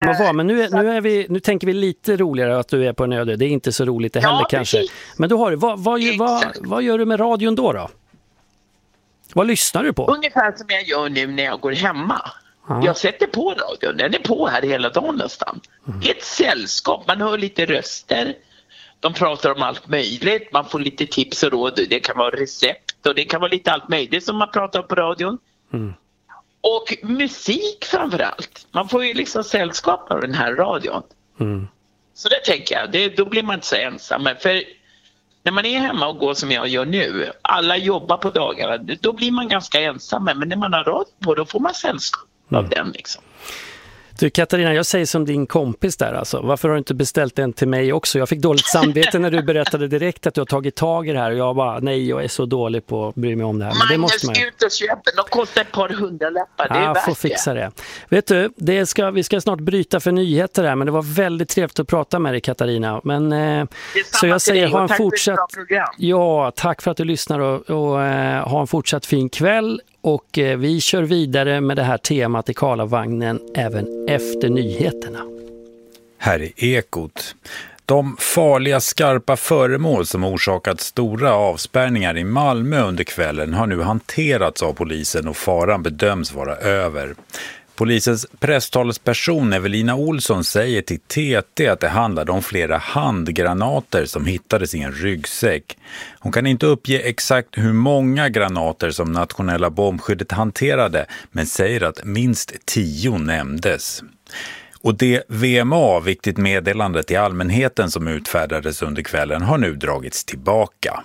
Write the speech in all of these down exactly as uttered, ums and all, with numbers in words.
må vara. Men nu, är, nu, är vi, nu tänker vi lite roligare att du är på en öde. Det är inte så roligt det heller, ja, kanske. Men då har du, vad, vad, vad, vad gör du med radion då då? Vad lyssnar du på? Ungefär som jag gör nu när jag går hemma. Aha. Jag sätter på radion. Den är på här hela dagen nästan. Mm. Ett sällskap. Man hör lite röster. De pratar om allt möjligt. Man får lite tips och råd. Det kan vara recept och det kan vara lite allt möjligt som man pratar om på radion. Mm. Och musik framförallt. Man får ju liksom sällskap av den här radion. Mm. Så det tänker jag. Det, då blir man inte så ensam. För när man är hemma och går som jag gör nu. Alla jobbar på dagarna. Då blir man ganska ensam. Men när man har radio på, då får man sällskap av mm. den liksom. Du Katarina, jag säger som din kompis där alltså. Varför har du inte beställt en till mig också? Jag fick dåligt samvete när du berättade direkt att du har tagit tag i det här. Och jag bara, nej, jag är så dålig på att bry mig om det här. Men det måste man ju. Ut och köpa. De kostar ett par hundralappar. Det är ja, värt får fixa det. Vet du, det ska, vi ska snart bryta för nyheter här. Men det var väldigt trevligt att prata med dig, Katarina. Men, eh, så jag säger, ha en fortsatt... Ja, tack för att du lyssnar och, och eh, ha en fortsatt fin kväll. Och eh, vi kör vidare med det här temat i Karlavagnen även efter nyheterna. Här är Ekot. De farliga skarpa föremål som orsakat stora avspärrningar i Malmö under kvällen har nu hanterats av polisen och faran bedöms vara över. Polisens presstalesperson Evelina Olsson säger till T T att det handlade om flera handgranater som hittades i en ryggsäck. Hon kan inte uppge exakt hur många granater som nationella bombskyddet hanterade, men säger att minst tio nämndes. Och det V M A, viktigt meddelande till allmänheten som utfärdades under kvällen, har nu dragits tillbaka.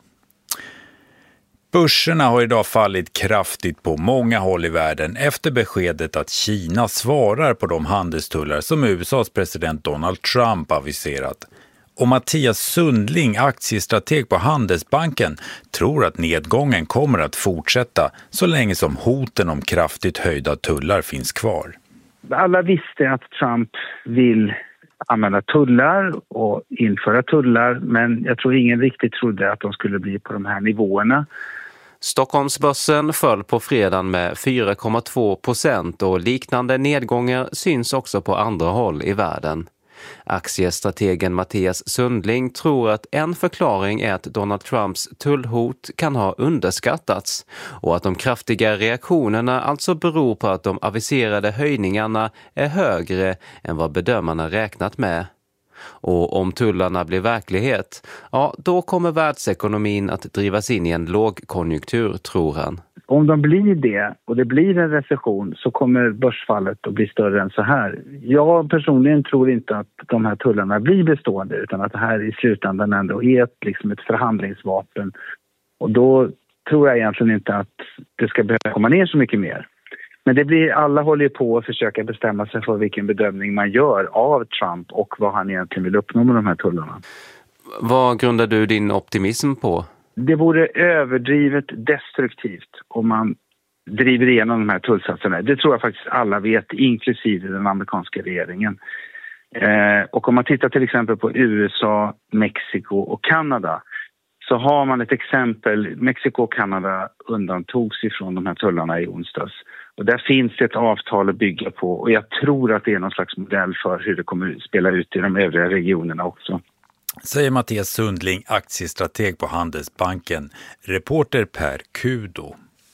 Börserna har idag fallit kraftigt på många håll i världen efter beskedet att Kina svarar på de handelstullar som U S A:s president Donald Trump aviserat. Och Mattias Sundling, aktiestrateg på Handelsbanken, tror att nedgången kommer att fortsätta så länge som hoten om kraftigt höjda tullar finns kvar. Alla visste att Trump vill använda tullar och införa tullar, men jag tror ingen riktigt trodde att de skulle bli på de här nivåerna. Stockholmsbörsen föll på fredagen med fyra komma två procent och liknande nedgångar syns också på andra håll i världen. Aktiestrategen Mattias Sundling tror att en förklaring är att Donald Trumps tullhot kan ha underskattats och att de kraftiga reaktionerna alltså beror på att de aviserade höjningarna är högre än vad bedömarna räknat med. Och om tullarna blir verklighet, ja, då kommer världsekonomin att drivas in i en lågkonjunktur, tror han. Om de blir det och det blir en recession så kommer börsfallet att bli större än så här. Jag personligen tror inte att de här tullarna blir bestående, utan att det här i slutändan ändå är ett, liksom ett förhandlingsvapen. Och då tror jag egentligen inte att det ska behöva komma ner så mycket mer. Men det blir, alla håller ju på att försöka bestämma sig för vilken bedömning man gör av Trump och vad han egentligen vill uppnå med de här tullarna. Vad grundar du din optimism på? Det vore överdrivet destruktivt om man driver igenom de här tullsatserna. Det tror jag faktiskt alla vet, inklusive den amerikanska regeringen. Eh, och om man tittar till exempel på U S A, Mexiko och Kanada, så har man ett exempel. Mexiko och Kanada undantogs ifrån de här tullarna i onsdags. Och där finns ett avtal att bygga på, och jag tror att det är någon slags modell för hur det kommer att spela ut i de övriga regionerna också. Säger Mattias Sundling, aktiestrateg på Handelsbanken, reporter Per Kudo.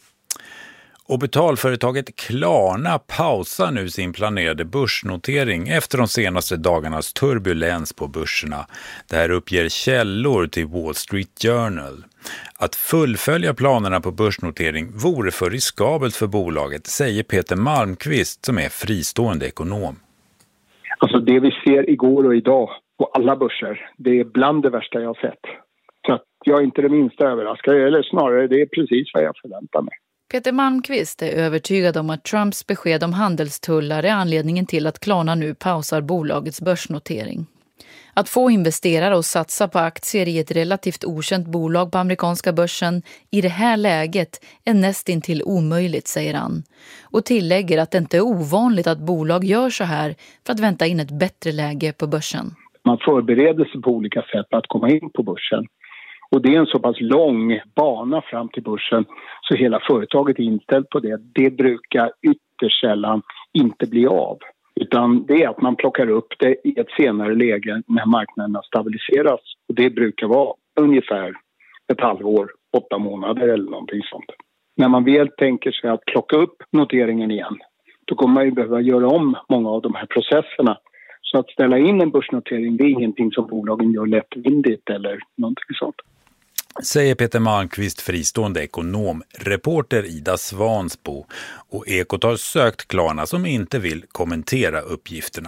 Och betalföretaget Klarna pausar nu sin planerade börsnotering efter de senaste dagarnas turbulens på börserna. Det här uppger källor till Wall Street Journal. Att fullfölja planerna på börsnotering vore för riskabelt för bolaget, säger Peter Malmqvist som är fristående ekonom. Alltså det vi ser igår och idag på alla börser, det är bland det värsta jag har sett. Så att jag är inte det minsta överraskad, eller snarare det är precis vad jag förväntar mig. Peter Malmqvist är övertygad om att Trumps besked om handelstullar är anledningen till att Klarna nu pausar bolagets börsnotering. Att få investerare att satsa på aktier i ett relativt okänt bolag på amerikanska börsen i det här läget är nästintill omöjligt, säger han. Och tillägger att det inte är ovanligt att bolag gör så här för att vänta in ett bättre läge på börsen. Man förbereder sig på olika sätt att komma in på börsen. Och det är en så pass lång bana fram till börsen så hela företaget är inställt på det. Det brukar ytterst sällan inte bli av. Utan det är att man plockar upp det i ett senare läge när marknaderna stabiliseras. Och det brukar vara ungefär ett halvår, åtta månader eller någonting sånt. När man väl tänker sig att plocka upp noteringen igen, då kommer man ju behöva göra om många av de här processerna. Så att ställa in en börsnotering, det är ingenting som bolagen gör lättvindigt eller någonting sånt. Säger Peter Malmqvist, fristående ekonom, reporter Ida Svansbo, och Ekot har sökt Klarna som inte vill kommentera uppgifterna.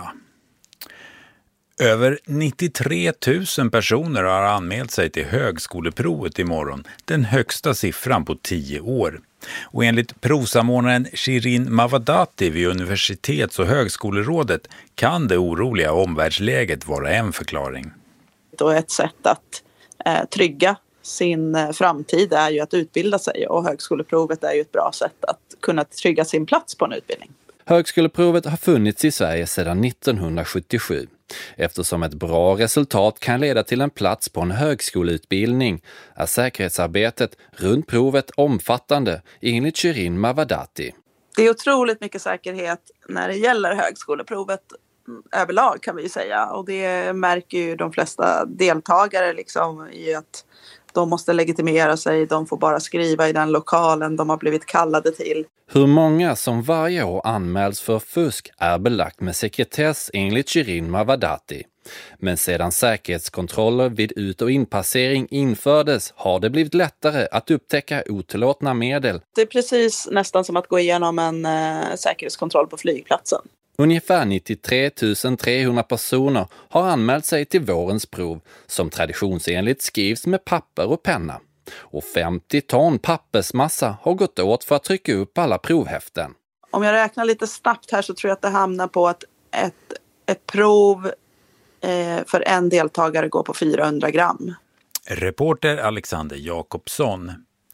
Över nittiotre tusen personer har anmält sig till högskoleprovet imorgon, den högsta siffran på tio år. Och enligt provsamordnaren Shirin Mavadati vid Universitets- och högskolerådet kan det oroliga omvärldsläget vara en förklaring. Och ett sätt att eh, trygga sin framtid är ju att utbilda sig, och högskoleprovet är ju ett bra sätt att kunna trygga sin plats på en utbildning. Högskoleprovet har funnits i Sverige sedan nittonhundrasjuttiosju. Eftersom ett bra resultat kan leda till en plats på en högskoleutbildning är säkerhetsarbetet runt provet omfattande, enligt Shirin Mavadati. Det är otroligt mycket säkerhet när det gäller högskoleprovet överlag, kan vi säga, och det märker ju de flesta deltagare liksom i att de måste legitimera sig, de får bara skriva i den lokalen de har blivit kallade till. Hur många som varje år anmäls för fusk är belagt med sekretess enligt Shirin Mavadati. Men sedan säkerhetskontroller vid ut- och inpassering infördes har det blivit lättare att upptäcka otillåtna medel. Det är precis nästan som att gå igenom en eh, säkerhetskontroll på flygplatsen. Ungefär nittiotre tusen trehundra personer har anmält sig till vårens prov som traditionsenligt skrivs med papper och penna. Och femtio ton pappersmassa har gått åt för att trycka upp alla provhäften. Om jag räknar lite snabbt här så tror jag att det hamnar på att ett, ett prov eh, för en deltagare går på fyrahundra gram. Reporter Alexander Jakobsson.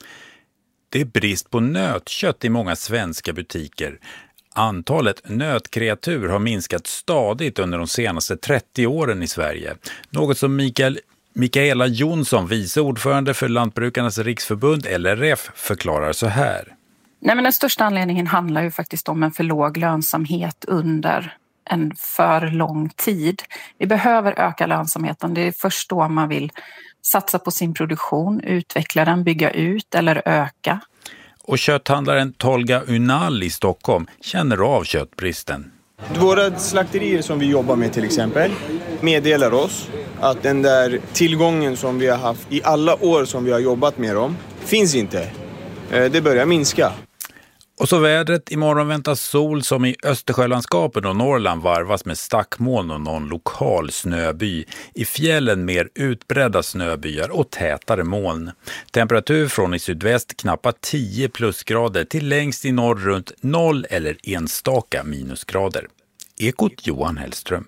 Det är brist på nötkött i många svenska butiker. Antalet nötkreatur har minskat stadigt under de senaste trettio åren i Sverige. Något som Mikael, Mikaela Jonsson, vice ordförande för Lantbrukarnas riksförbund L R F, förklarar så här. Nej, men den största anledningen handlar ju faktiskt om en för låg lönsamhet under en för lång tid. Vi behöver öka lönsamheten. Det är först då man vill satsa på sin produktion, utveckla den, bygga ut eller öka. Och kötthandlaren Tolga Unal i Stockholm känner av köttbristen. Våra slakterier som vi jobbar med till exempel meddelar oss att den där tillgången som vi har haft i alla år som vi har jobbat med dem finns inte. Det börjar minska. Och så vädret. Imorgon väntas sol som i Östersjölandskapen och Norrland varvas med stackmoln och någon lokal snöby. I fjällen mer utbredda snöbyar och tätare moln. Temperatur från i sydväst knappa tio plusgrader till längst i norr runt noll eller enstaka minusgrader. Ekot Johan Hellström.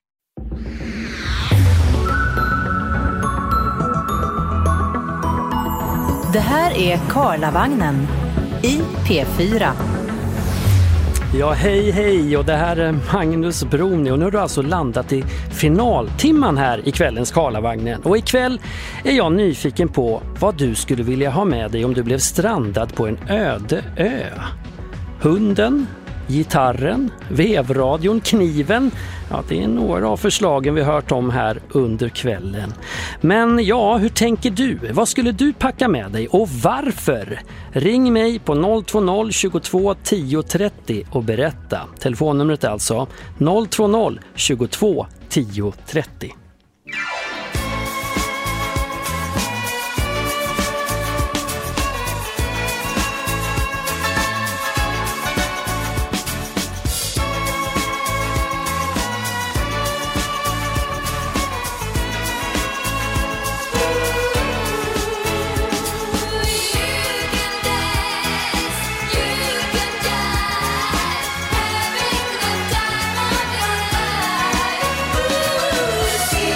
Det här är Karlavagnen i P fyra. Ja, hej hej, och det här är Magnus Broni, och nu har du alltså landat i finaltimman här i kvällens Karlavagnen. Och ikväll är jag nyfiken på vad du skulle vilja ha med dig om du blev strandad på en öde ö. Hunden, gitarren, vevradion, kniven. Ja, det är några av förslagen vi hört om här under kvällen. Men ja, hur tänker du? Vad skulle du packa med dig och varför? Ring mig på noll två noll tjugotvå tio trettio och berätta. Telefonnumret är alltså noll två noll tjugotvå tio trettio. See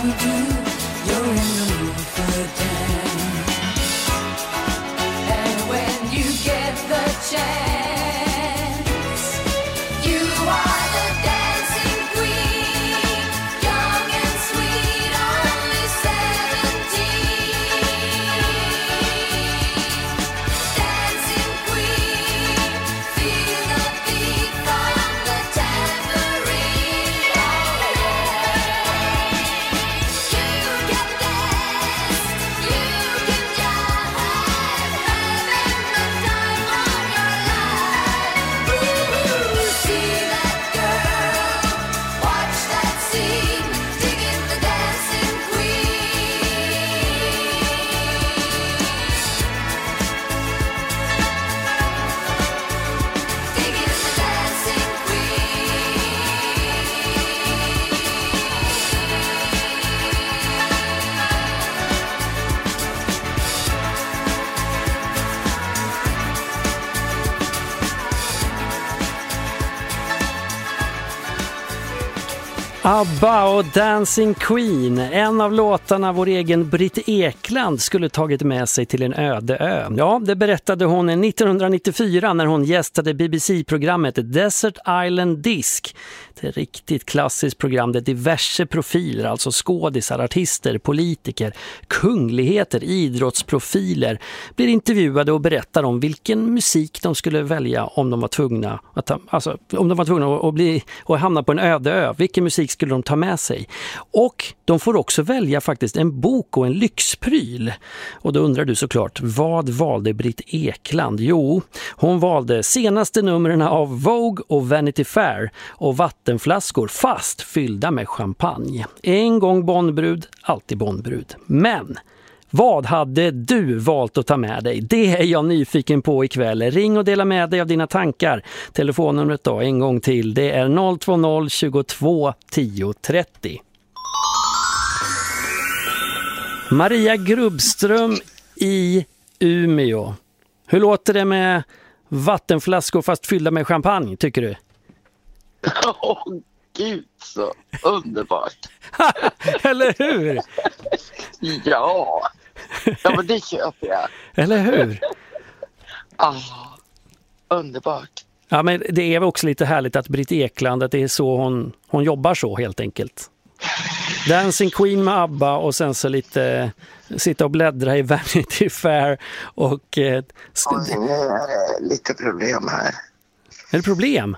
ABBA och Dancing Queen, en av låtarna vår egen Britt Ekland skulle tagit med sig till en öde ö. Ja, det berättade hon nittonhundranittiofyra när hon gästade B B C-programmet Desert Island Disc. Det är ett riktigt klassiskt program där diverse profiler, alltså skådisar, artister, politiker, kungligheter, idrottsprofiler blir intervjuade och berättar om vilken musik de skulle välja om de var tvungna att ta, alltså om de var tvungna att bli och hamna på en öde ö. Vilken musik skulle de ta med sig? Och de får också välja faktiskt en bok och en lyxpryl. Och då undrar du såklart, vad valde Britt Ekland? Jo, hon valde senaste numren av Vogue och Vanity Fair och vattenflaskor fast fyllda med champagne. En gång Bondbrud, alltid Bondbrud. Men vad hade du valt att ta med dig? Det är jag nyfiken på ikväll. Ring och dela med dig av dina tankar. Telefonnumret då en gång till. Det är noll två noll tjugotvå tio trettio. Maria Grubbström i Umeå. Hur låter det med vattenflaskor fast fyllda med champagne, tycker du? Åh, oh, gud så underbart. Eller hur? Ja, ja men det köper jag. Eller hur? Ah, underbart. Ja, men det är också lite härligt att Britt Ekland, att det är så hon, hon jobbar så helt enkelt. Dancing Queen med ABBA och sen så lite sitta och bläddra i Vanity Fair och... Eh, sk- oh, nu är det lite problem här. Är det problem?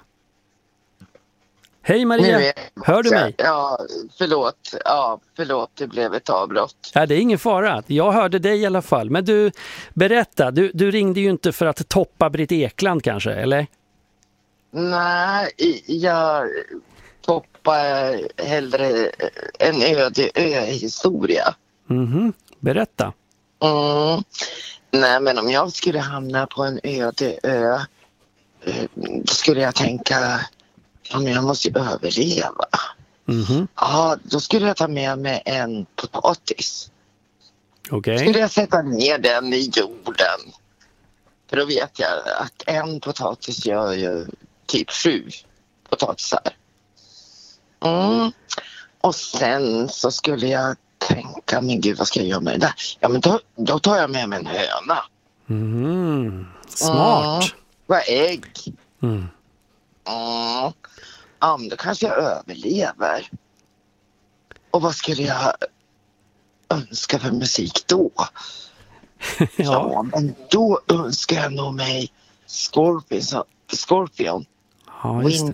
Hej Maria, är... hör du mig? Ja, förlåt. Ja, förlåt, det blev ett avbrott. Ja, det är ingen fara. Jag hörde dig i alla fall. Men du, berätta, du, du ringde ju inte för att toppa Britt Ekland kanske, eller? Nej, jag toppar hellre en öde ö-historia. Mhm, berätta. Mm. Nej, men om jag skulle hamna på en öde ö skulle jag tänka... Ja, men jag måste ju överleva. Mm-hmm. Ja, då skulle jag ta med mig en potatis. Okej. Okay. Skulle jag sätta ner den i jorden. För då vet jag att en potatis gör ju typ sju potatisar. Mm. Och sen så skulle jag tänka, men gud, vad ska jag göra med det där? Ja, men då, då tar jag med mig en höna. Mm. Smart. Mm. Vad ägg. Mm. Mm. Ja, men då kanske jag överlever. Och vad skulle jag önska för musik då? ja. ja, men då önskar jag nog mig Scorpion. Scorpion. Ja, just det.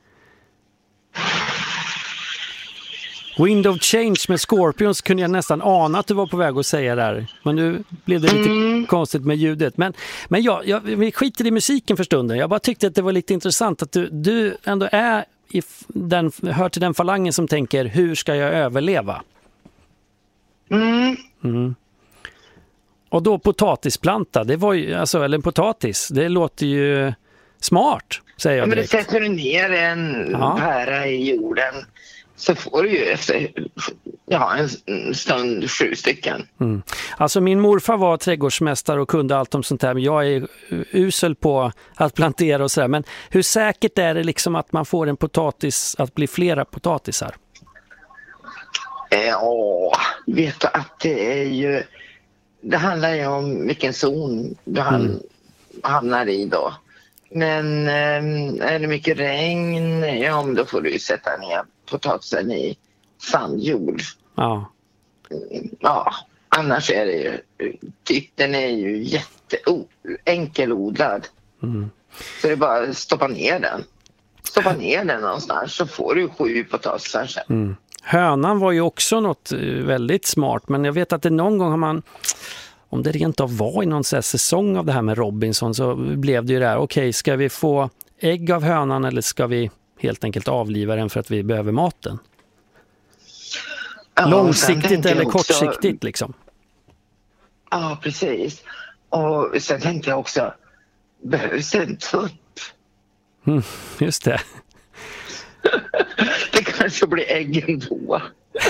Wind of Change med Scorpions kunde jag nästan ana att du var på väg att säga där. Men nu blev det lite mm. konstigt med ljudet. Men, men ja, jag, vi skiter i musiken för stunden. Jag bara tyckte att det var lite intressant att du, du ändå är i den, hör till den falangen som tänker, hur ska jag överleva? Mm. Mm. Och då potatisplanta, det var ju, alltså, eller en potatis, det låter ju smart, säger jag direkt. Ja, men sätter du ner en ja. pära i jorden så får du ju efter ja, en stund sju stycken. Mm. Alltså min morfar var trädgårdsmästare och kunde allt om sånt här, men jag är usel på att plantera och sådär. Men hur säkert är det liksom att man får en potatis, att bli flera potatisar? Ja, vet du att det är ju... Det handlar ju om vilken zon du mm. hamnar i då. Men är det mycket regn, ja, då får du ju sätta ner potatisen i sandjord. Ja. Ja, annars är det ju... Typ, den är ju jätteenkelodlad. Mm. Så det är bara att stoppa ner den. Stoppa ner den någonstans så får du sju potatisar sen. Mm. Hönan var ju också något väldigt smart, men jag vet att det någon gång har man, om det rent av var i någon så här säsong av det här med Robinson, så blev det ju där, okej, okay, ska vi få ägg av hönan eller ska vi helt enkelt avliva den för att vi behöver maten? Ja, långsiktigt eller också, kortsiktigt liksom. Ja, precis. Och sen tänkte jag också, behövs en tupp? Mm, just det. Det kanske blir äggen då.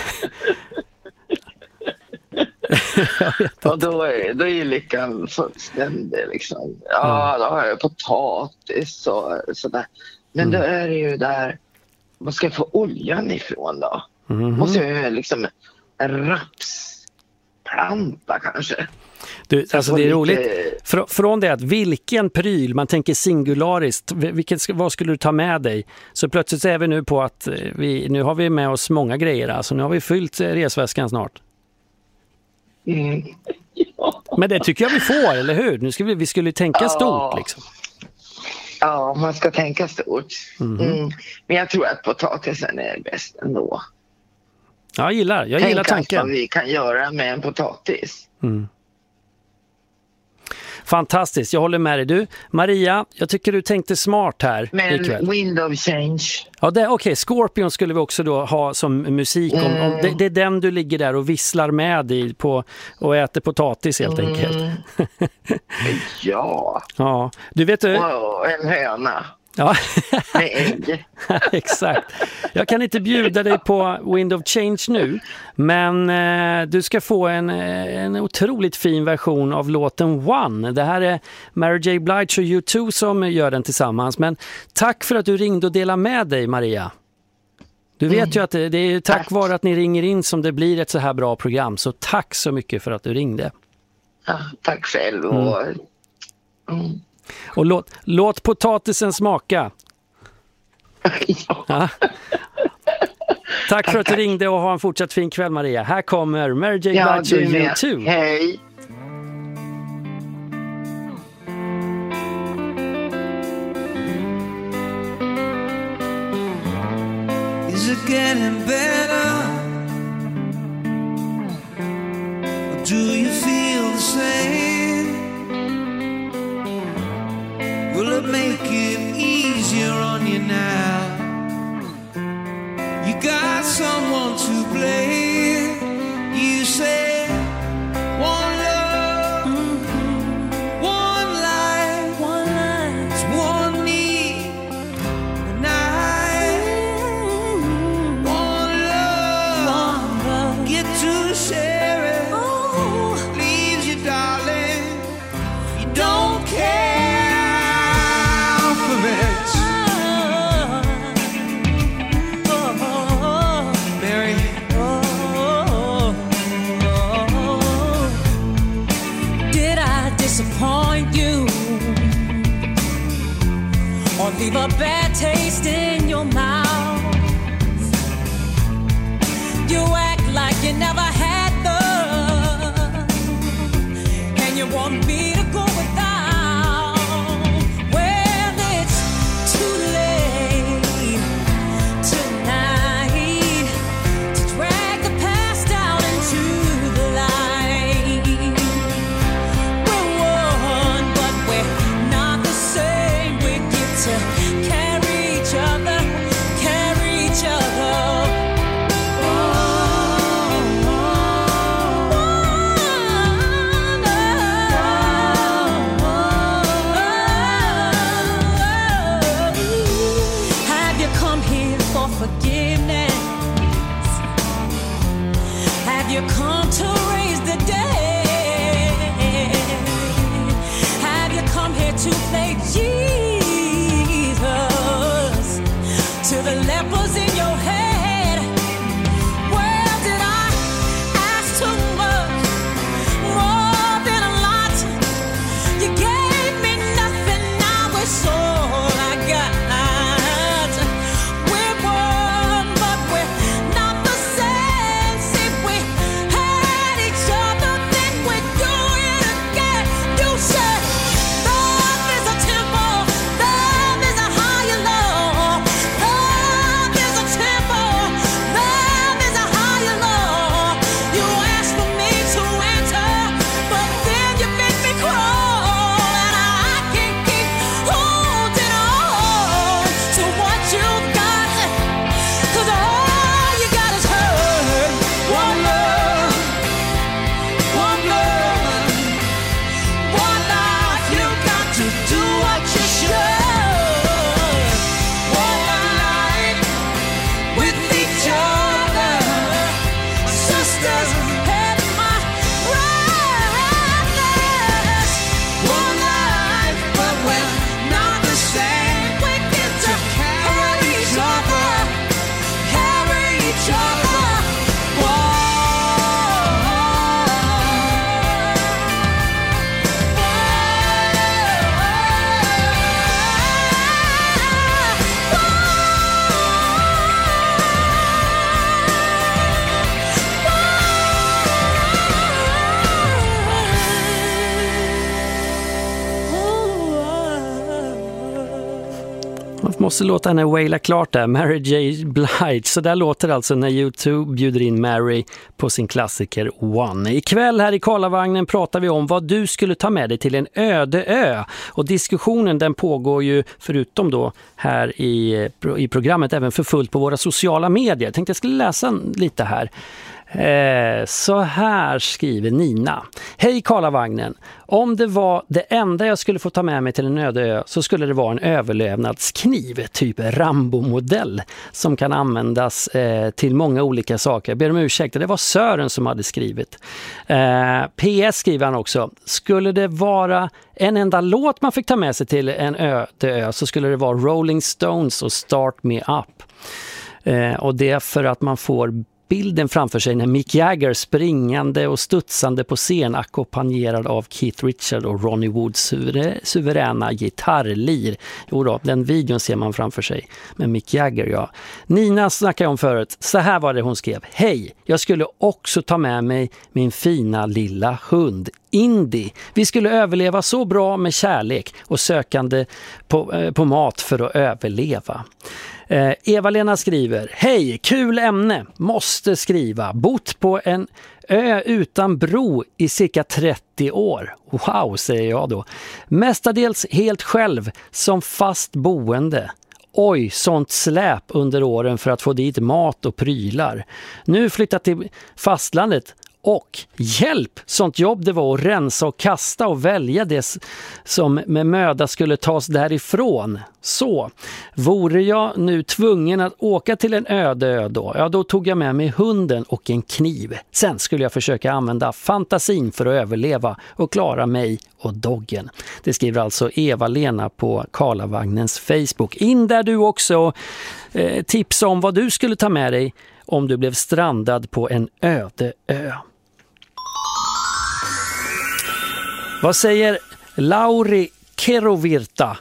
Och då är, då är lyckan fullständig liksom. Ja, då har jag potatis och sådär. Men mm. då är det ju där, vad ska jag få oljan ifrån då? Mm-hmm. Måste jag liksom en rapsplanta kanske? Du, alltså det är roligt. Fr- från det att vilken pryl, man tänker singulariskt, vilket, vad skulle du ta med dig? Så plötsligt är vi nu på att vi, nu har vi med oss många grejer. Alltså nu har vi fyllt resväskan snart. Mm. Ja. Men det tycker jag vi får, eller hur? Nu ska vi, vi skulle tänka ja. stort liksom. Ja, man ska tänka stort. Mm-hmm. Mm. Men jag tror att potatisen är bäst ändå. Ja, jag gillar, jag gillar tanken. Tänk vad vi kan göra med en potatis. Mm. Fantastiskt, jag håller med dig. Du, Maria, jag tycker du tänkte smart här men ikväll. Wind of Change. Ja, okej. Okay. Scorpion skulle vi också då ha som musik. Om, mm. om det, det är den du ligger där och visslar med i på, och äter potatis helt mm. enkelt. Ja. Ja, du vet du... Och en höna. Ja, med ägg. Exakt. Jag kan inte bjuda dig på Wind of Change nu, men eh, du ska få en, en otroligt fin version av låten One. Det här är Mary J. Blige och U två som gör den tillsammans. Men tack för att du ringde och delade med dig, Maria. Du vet mm. ju att det, det är tack, tack vare att ni ringer in som det blir ett så här bra program. Så tack så mycket för att du ringde. Ja, tack själv. Och... Mm. Mm. Och låt, låt potatisen smaka. Ja. Ja. Tack för att du ringde och ha en fortsatt fin kväll, Maria. Här kommer Mary J. Blige och U två. Hej. Is it getting better? Or do you feel the same? Will it make it easier on you now? You got someone to blame. You say one love, mm-hmm. one life, one life, it's one need, and I, mm-hmm. one love, one love, get to share it. Oh. Please you, darling, you don't care. Disappoint you or leave a bad taste in your mouth? You act like you never had love, and you want me to go without. Well, it's too late tonight to drag the past out into the light. To carry each other, carry each other. Oh, oh, oh, oh, oh. Have you come here for forgiveness? Have you come to raise the dead? Have you come here to play Jesus? To the lepers in your head, where did I Måste låta henne waila klart där. Mary J. Blige. Så där låter alltså när U två bjuder in Mary på sin klassiker One. Ikväll här i Karlavagnen pratar vi om vad du skulle ta med dig till en öde ö. Och diskussionen den pågår ju förutom då här i, i programmet även för fullt på våra sociala medier. Jag tänkte jag skulle läsa lite här. Eh, så här skriver Nina. Hej Karlavagnen. Om det var det enda jag skulle få ta med mig till en öde ö så skulle det vara en överlevnadskniv, typ Rambo-modell som kan användas eh, till många olika saker. Jag ber om ursäkt, det var Sören som hade skrivit. Eh, P S skriver han också. Skulle det vara en enda låt man fick ta med sig till en öde ö så skulle det vara Rolling Stones och Start Me Up. Eh, och det är för att man får bilden framför sig när Mick Jagger springande och studsande på scen ackompanjerad av Keith Richards och Ronnie Woods suveräna gitarrlir. Jo då, den videon ser man framför sig med Mick Jagger, ja. Nina snackade om förut. Så här var det hon skrev. Hej, jag skulle också ta med mig min fina lilla hund Indy. Vi skulle överleva så bra med kärlek och sökande på, eh, på mat för att överleva. Eh, Eva-Lena skriver, hej, kul ämne, måste skriva, bott på en ö utan bro i cirka trettio år. Wow, säger jag då. Mestadels helt själv som fast boende. Oj, sånt släp under åren för att få dit mat och prylar. Nu flyttat till fastlandet. Och hjälp, sånt jobb det var att rensa och kasta och välja det som med möda skulle tas därifrån. Så, vore jag nu tvungen att åka till en öde ö då, ja då tog jag med mig hunden och en kniv. Sen skulle jag försöka använda fantasin för att överleva och klara mig och doggen. Det skriver alltså Eva-Lena på Karlavagnens Facebook. In där du också eh, tipsa om vad du skulle ta med dig om du blev strandad på en öde ö. Vad säger Lauri Kerovirta?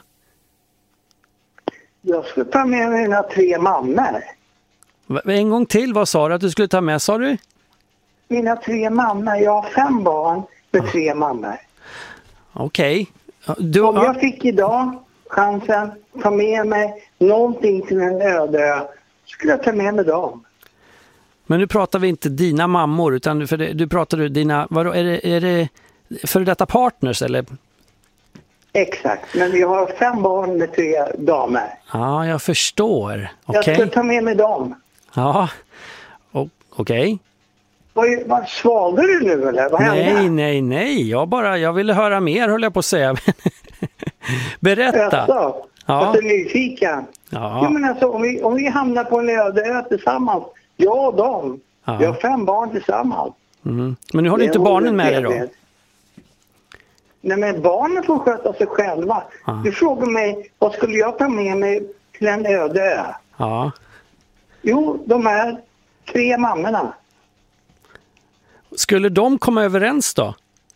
Jag skulle ta med mina tre mammor. En gång till, vad sa du att du skulle ta med, sa du? Mina tre mammor. Jag har fem barn med tre mammor. Okej. Okay. Om jag fick idag chansen ta med mig någonting till en öde ö, skulle jag ta med mig dem. Men nu pratar vi inte dina mammor, utan för det, du pratar du dina, vadå, är det, är det för detta partners eller? Exakt, men vi har fem barn med tre damer. Ja, jag förstår. Okay. Jag ska ta med mig dem. Ja, okej. Okay. Vad, vad svalde du nu eller? Vad nej, hände? nej, nej. Jag bara, jag ville höra mer, höll jag på att säga. Berätta. Jaså, ja. Jag är nyfiken. Ja. Jo, men alltså, om, vi, om vi hamnar på en öde ö tillsammans, jag och dem, ja. Vi har fem barn tillsammans. Mm. Men nu har du inte barnen med dig då? Nej, men barnen får sköta sig själva. Ja. Du frågar mig, vad skulle jag ta med mig till en öde ö? Ja. Jo, de är tre mammorna. Skulle de komma överens då?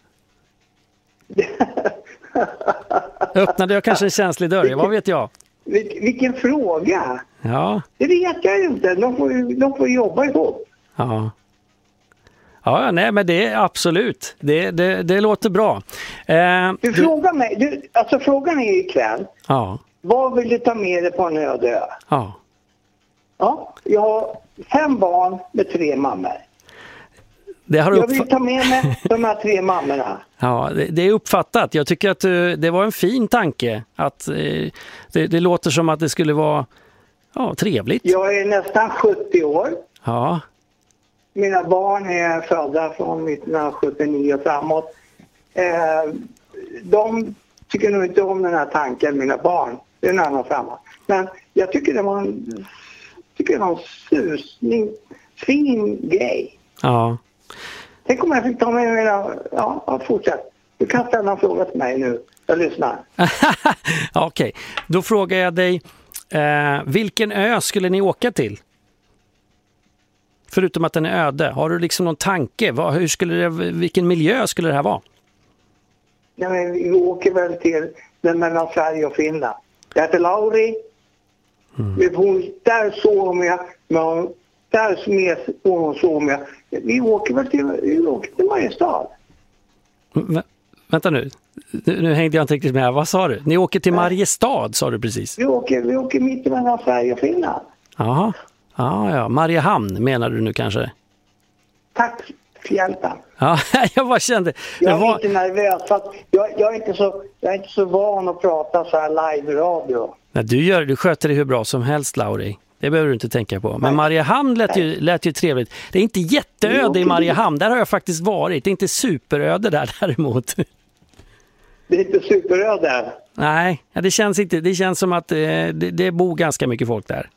Öppnade jag kanske en känslig dörr, vilken, vad vet jag? Vilken fråga? Ja. Det vet jag inte, de får, de får jobba ihop. Ja. Ja, nej men det är absolut, det, det, det låter bra. Eh, du frågar du... mig, du, alltså frågan är ikväll, ja. Vad vill du ta med dig på en öde ö? Ja. Ja, jag har fem barn med tre mammor. Det har jag vill ta med mig de här tre mammorna. Ja, det, det är uppfattat. Jag tycker att uh, det var en fin tanke. Att uh, det, det låter som att det skulle vara ja, trevligt. Jag är nästan sjuttio år. Ja. Mina barn är födda från nittonhundrasjuttionio och framåt. Eh, de tycker nog inte om den här tanken, mina barn. Det är en annan framåt. Men jag tycker det var en, tycker det var en susning, fin grej. Ja. Tänk om jag fick ta med mina... Ja, fortsätt. Du kan ställa en fråga till mig nu. Jag lyssnar. Okej, okay. Då frågar jag dig. Eh, vilken ö skulle ni åka till? Förutom att den är öde. Har du liksom någon tanke? Vad, hur skulle det, vilken miljö skulle det här vara? Ja, men vi åker väl till den mellan Sverige och Finland. Jag heter Lauri. Mm. Vi bor där sover jag. Men där smes och sover jag. Vi åker väl till, vi åker till Mariestad. Va, vänta nu. nu. Nu hängde jag inte riktigt med. Vad sa du? Ni åker till Mariestad, sa du precis. Vi åker, vi åker mitt mellan Sverige och Finland. Jaha. Ja, ja. Mariehamn menar du nu kanske? Tack för hjälpen. Ja, jag bara kände... Jag är var... lite nervös. För att jag, jag, är inte så, jag är inte så van att prata så här live-radio. Nej, du, gör, du sköter det hur bra som helst, Lauri. Det behöver du inte tänka på. Men Nej. Mariehamn lät ju, lät ju trevligt. Det är inte jätteöde i Mariehamn. Där har jag faktiskt varit. Det är inte superöde där däremot. Det är inte superöde? Nej, det känns inte. Det känns som att det, det bor ganska mycket folk där.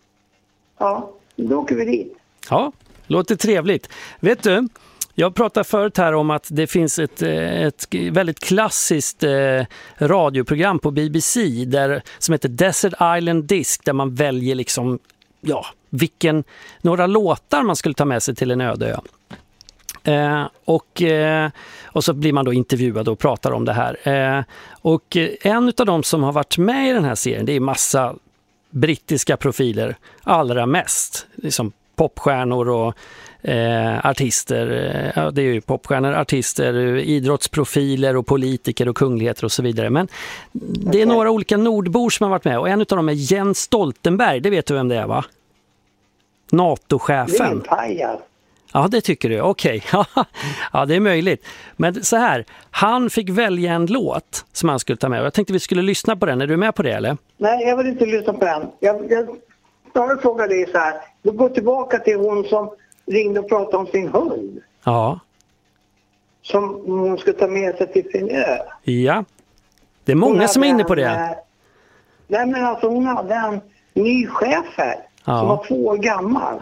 Ja, då åker vi dit. Ja, låter trevligt. Vet du, jag pratade förut här om att det finns ett, ett väldigt klassiskt eh, radioprogram på B B C där, som heter Desert Island Disc, där man väljer liksom, ja, vilken, några låtar man skulle ta med sig till en öde ö. Eh, och, eh, och så blir man då intervjuad och pratar om det här. Eh, och en av de som har varit med i den här serien, det är massa brittiska profiler, allra mest. Liksom popstjärnor och eh, artister. Ja, det är ju popstjärnor, artister, idrottsprofiler och politiker och kungligheter och så vidare. Men det är okay. några olika nordbor som har varit med. Och en av dem är Jens Stoltenberg, det vet du vem det är, va? NATO-chefen. Det är en pajas. Ja, det tycker du. Okej. Okay. Ja, det är möjligt. Men så här, han fick välja en låt som han skulle ta med. Jag tänkte vi skulle lyssna på den. Är du med på det, eller? Nej, jag vill inte lyssna på den. Jag, jag snarare frågar dig så här. Du går tillbaka till hon som ringde och pratade om sin hund. Ja. Som hon skulle ta med sig till sin ö. Ja. Det är många som är inne på det. En, nej, men alltså hon hade en ny chef här. Ja. Som var två år gammal.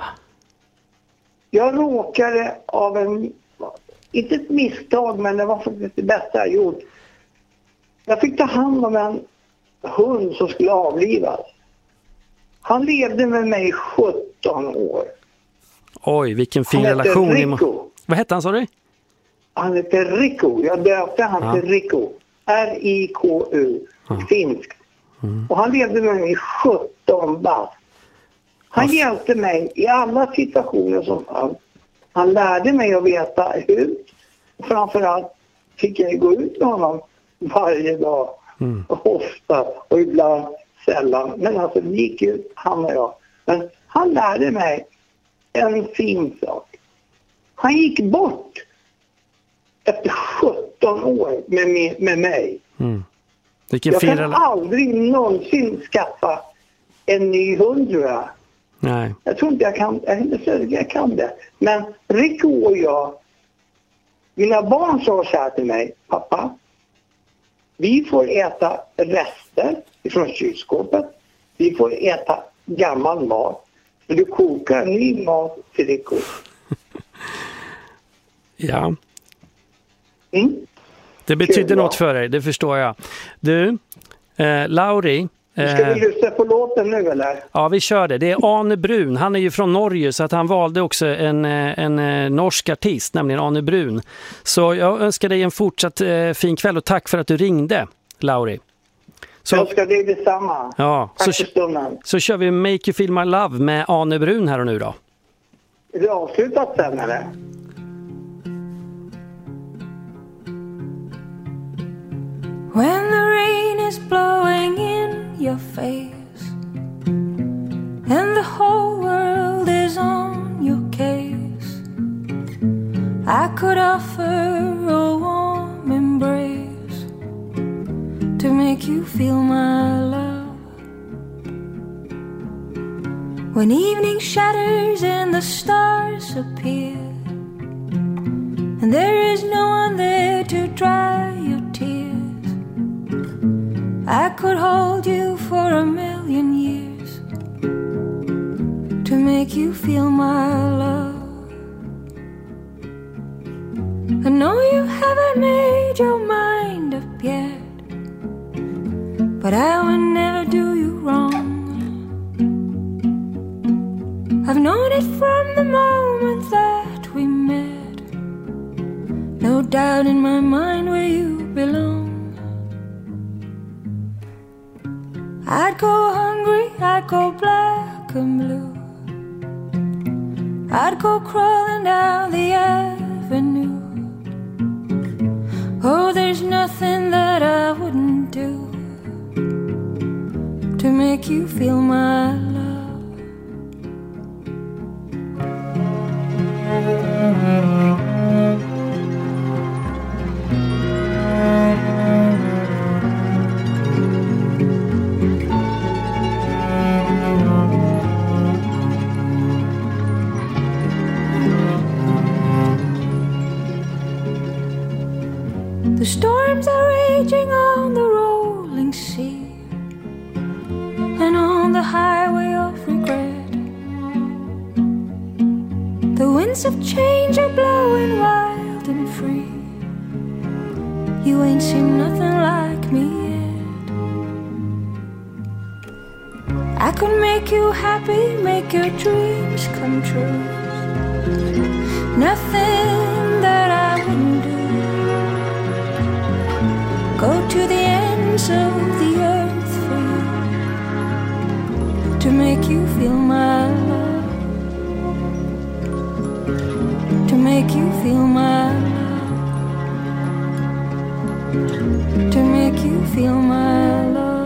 Jag råkade av en, inte ett misstag, men det var faktiskt det bästa jag gjort. Jag fick ta hand om en hund som skulle avlivas. Han levde med mig i sjutton år. Oj, vilken fin han relation. Rico. Vad hette han, sa du? Han hette Rico. Jag döpte han ja. till Rico. R I K U. Ja. Finskt. Mm. Och han levde med mig i sjutton bast. Han hjälpte mig i alla situationer som fanns. Han lärde mig att veta hur. Framförallt fick jag gå ut med honom varje dag. Mm. Ofta och ibland sällan. Men alltså det gick ut, han och jag. Men han lärde mig en fin sak. Han gick bort efter sjutton år med, med, med mig. Mm. Vilken jag fin kan aldrig någonsin skaffa en ny hund, tror jag. Nej. Jag tror inte jag kan, jag är inte säker jag kan det. Men Rico och jag, mina barn sa så här till mig: pappa, vi får äta rester från kylskåpet. Vi får äta gammal mat. För du kokar ny mat till Rico. Ja. Mm? Det betyder något för dig, det förstår jag. Du, eh, Lauri. Ska vi lyssna på låten nu, eller? Ja, vi kör det. Det är Arne Brun. Han är ju från Norge, så att han valde också en, en, en norsk artist, nämligen Arne Brun. Så jag önskar dig en fortsatt eh, fin kväll och tack för att du ringde, Lauri. Så, jag önskar dig detsamma. Ja, tack så, för stunden. Så kör vi Make You Feel My Love med Arne Brun här och nu då. Är det avslutat sen, eller? When the rain is blowing in your face and the whole world is on your case, I could offer a warm embrace to make you feel my love. When evening shatters and the stars appear and there is no one there to dry your tears, I could hold you for a million years to make you feel my love. I know you haven't made your mind up yet, but I would never do you wrong. I've known it from the moment that we met. No doubt in my mind where you belong. I'd go hungry, I'd go black and blue, I'd go crawling down the avenue. Oh, there's make you feel my love. The storms are raging on the rolling sea and on the highway of regret. The winds of change are blowing wild and free. You ain't seen nothing like me yet. I could make you happy, make your dreams come true. Nothing that I wouldn't do. Go to the ends of the earth for you, to make you feel my love, to make you feel my love, to make you feel my love.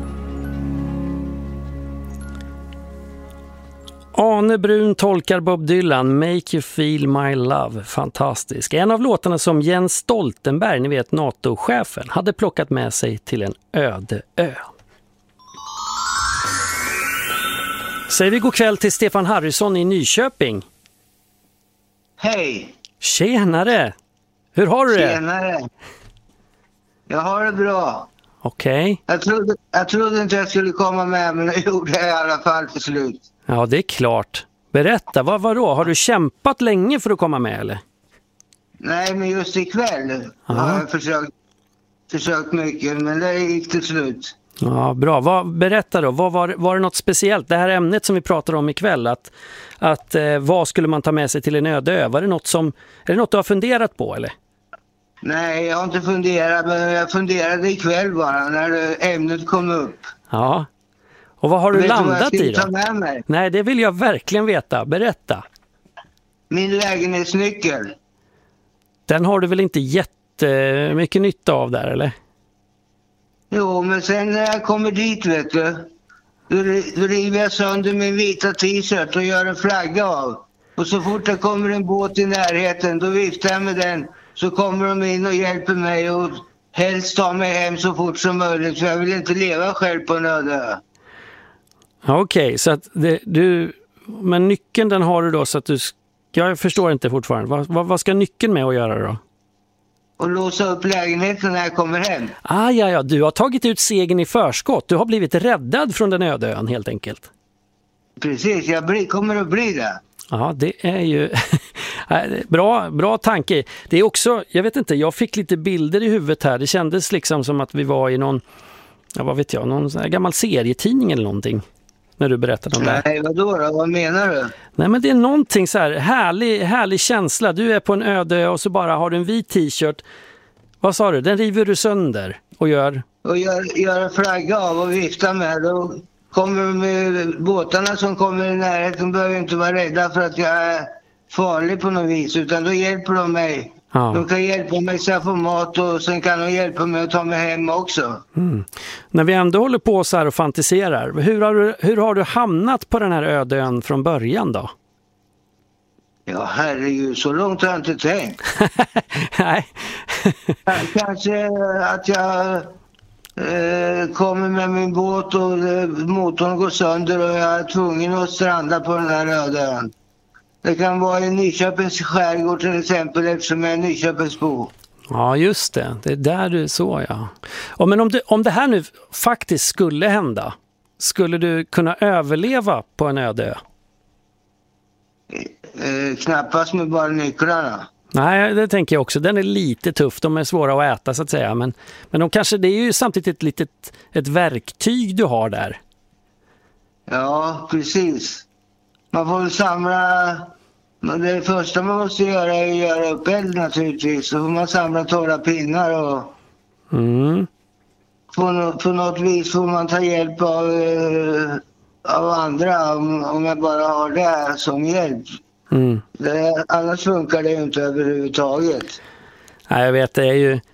Ane Brun tolkar Bob Dylan, Make You Feel My Love. Fantastisk. En av låtarna som Jens Stoltenberg, ni vet NATO-chefen, hade plockat med sig till en öde ö. Säger vi god kväll till Stefan Harrison i Nyköping. Hej! Tjenare! Hur har du det? Tjenare! Jag har det bra. Okej. Okay. Jag trodde, jag trodde inte jag skulle komma med, men jag gjorde det i alla fall till slut. Ja, det är klart. Berätta, vad var då? Har du kämpat länge för att komma med, eller? Nej, men just ikväll Aha. har jag försökt, försökt mycket, men det gick till slut. Ja, bra. Vad, berätta då, vad var, var det något speciellt? Det här ämnet som vi pratar om ikväll, att, att eh, vad skulle man ta med sig till en öde ö? Var det något som, är det något du har funderat på, eller? Nej, jag har inte funderat, men jag funderade ikväll bara när ämnet kom upp. Ja. Och vad har du vet landat du vad jag i då? Ta med mig? Nej, det vill jag verkligen veta. Berätta. Min lägenhetsnyckel. Den har du väl inte jättemycket nytta av där, eller? Jo, men sen när jag kommer dit, vet du, då, då river jag sönder min vita t-shirt och gör en flagga av. Och så fort det kommer en båt i närheten, då viftar jag med den. Så kommer de in och hjälper mig och helst ta mig hem så fort som möjligt. För jag vill inte leva själv på en öde ö. Okej, okay, så att det, du, men nyckeln den har du då så att du, jag förstår inte fortfarande, vad, vad, vad ska nyckeln med att göra då? Och låsa upp lägenheten när jag kommer hem. Ah, ja, ja, du har tagit ut segern i förskott, du har blivit räddad från den öde ön helt enkelt. Precis, jag blir, kommer att bli det. Ja, det är ju bra, bra tanke. Det är också, jag vet inte, jag fick lite bilder i huvudet här, det kändes liksom som att vi var i någon, ja vad vet jag, någon sån här gammal serietidning eller någonting. När du berättade om det. Nej, vadå då? Vad menar du? Nej, men det är någonting så här härlig, härlig känsla. Du är på en öde ö och så bara har du en vit t-shirt. Vad sa du? Den river du sönder och gör? Och gör, gör en flagga av och vifta med. Då kommer med båtarna som kommer i närheten behöver inte vara rädda för att jag är farlig på något vis. Utan då hjälper de mig. Ja. De kan hjälpa mig att få mat och sen kan de hjälpa mig att ta mig hem också. Mm. När vi ändå håller på så här och fantiserar, hur har du, hur har du hamnat på den här ödön från början då? Ja, herregud, så långt har jag inte tänkt. Nej. Kanske att jag eh, kommer med min båt och eh, motorn går sönder och jag är tvungen att stranda på den här ödön. Det kan vara i Nyköpings skärgård till exempel, eftersom jag är Nyköpingsbo. Ja, just det. Det är där du så, ja. Och men om det, om det här nu faktiskt skulle hända, skulle du kunna överleva på en öde ö? Eh, knappast med bara nycklarna. Nej, det tänker jag också. Den är lite tuff. De är svåra att äta så att säga. Men, men de kanske, det är ju samtidigt ett litet ett verktyg du har där. Ja, precis. Man får samla, det första man måste göra är att göra upp eld naturligtvis. Så får man samla torra pinnar och mm. på, något, på något vis får man ta hjälp av, av andra om, om jag bara har det som hjälp. Mm. Det, annars funkar det ju inte överhuvudtaget. Nej, jag vet, det är ju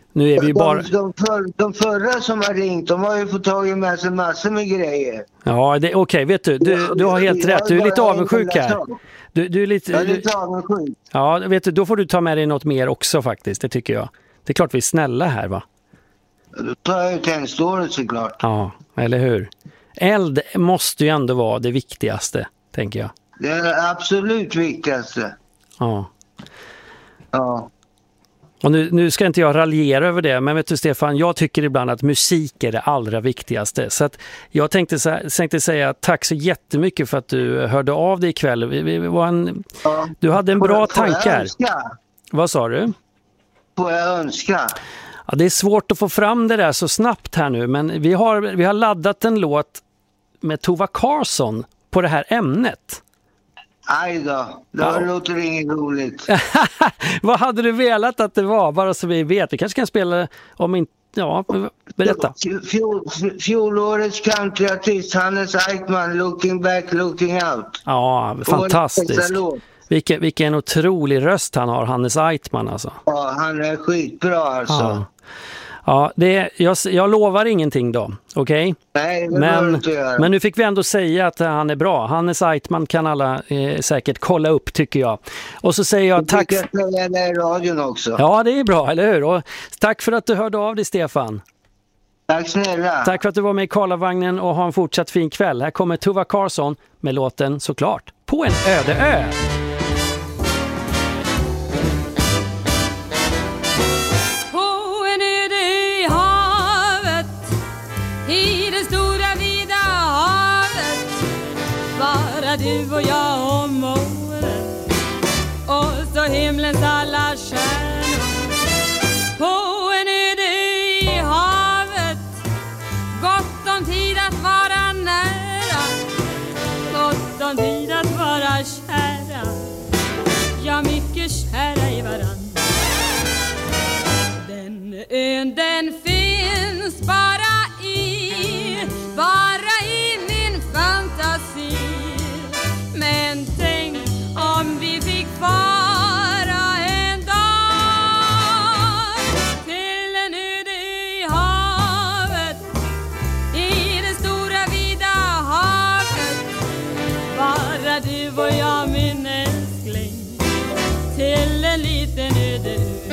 Nu är vi ju bara... De, de, för, de förra som har ringt, de har ju fått tag i med sig massor med grejer. Ja, okej, okay, vet du, du, du har helt rätt. Du är lite avundsjuk här. Du, du är lite... Jag är lite avundsjuk. Ja, vet du, då får du ta med dig något mer också faktiskt, det tycker jag. Det är klart vi är snälla här, va? Då tar jag ju tändstålet såklart. Ja, eller hur? Eld måste ju ändå vara det viktigaste, tänker jag. Det är det absolut viktigaste. Ja. Ja. Och nu, nu ska inte jag raljera över det, men vet du Stefan, jag tycker ibland att musik är det allra viktigaste. Så att jag tänkte, så här, tänkte säga tack så jättemycket för att du hörde av dig ikväll. Vi, vi var en, ja. Du hade en bra tanke här. Vad sa du? Får jag önska? Ja, det är svårt att få fram det där så snabbt här nu, men vi har, vi har laddat en låt med Tova Karlsson på det här ämnet. Aj då, det ja. låter inget roligt. Vad hade du velat att det var, bara så vi vet? Vi kanske kan spela om inte, ja, berätta. Fjol, fjolårets countryartist Hannes Eitman, Looking Back, Looking Out. Ja, fantastisk. Vilken, vilken otrolig röst han har, Hannes Eitman alltså. Ja, han är skitbra alltså. Ja. Ja, det, jag, jag lovar ingenting då, okej? Okay? Nej, det men, inte göra. men nu fick vi ändå säga att han är bra. Hannes Eitman kan alla eh, säkert kolla upp, tycker jag. Och så säger jag tack... Jag säga det i radion också. Ja, det är bra, eller hur? Och tack för att du hörde av dig, Stefan. Tack snälla. Tack för att du var med i Karlavagnen och ha en fortsatt fin kväll. Här kommer Tova Karlsson med låten såklart På en öde ö. Du och jag och månen och så himlens alla stjärnor på en öde i havet. Gott om tid att vara nära, gott om tid att vara kära. Ja, mycket kära i varann. Den ön, den finns bara i, bara i min fantasi. Men tänk om vi fick fara en dag till en öde i havet, i det stora vida havet. Bara du och jag, min älskling, till en liten öde ö.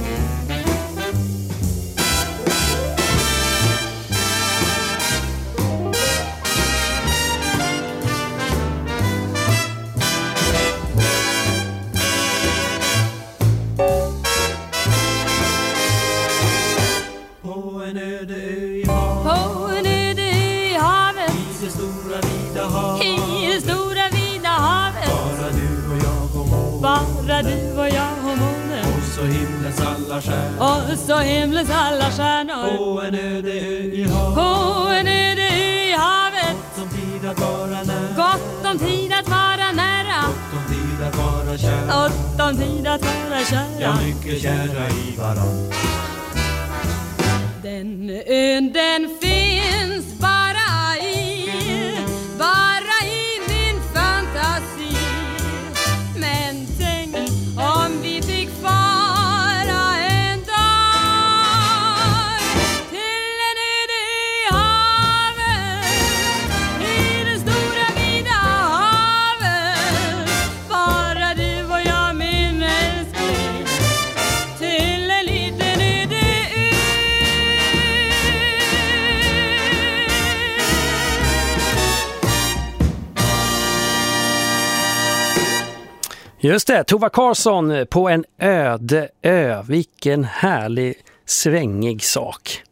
Bara du och jag och månen och så himlens alla stjärnor, och så himlens alla stjärnor på en öde ö i havet, på en öde ö i havet. Gott om tid att vara nära, gott om tid att vara nära, gott om tid att vara kära, gott om tid att vara kära. Ja, mycket kära i varann. Den ön, den finns bara i, bara i min fantasi. Men tänk om vi fick fara en dag till en öde i havet, i det stora vida havet. Bara du och jag, min älskling, till en liten öde ö. Just det, Tova Karlsson på en öde ö. Vilken härlig, svängig sak.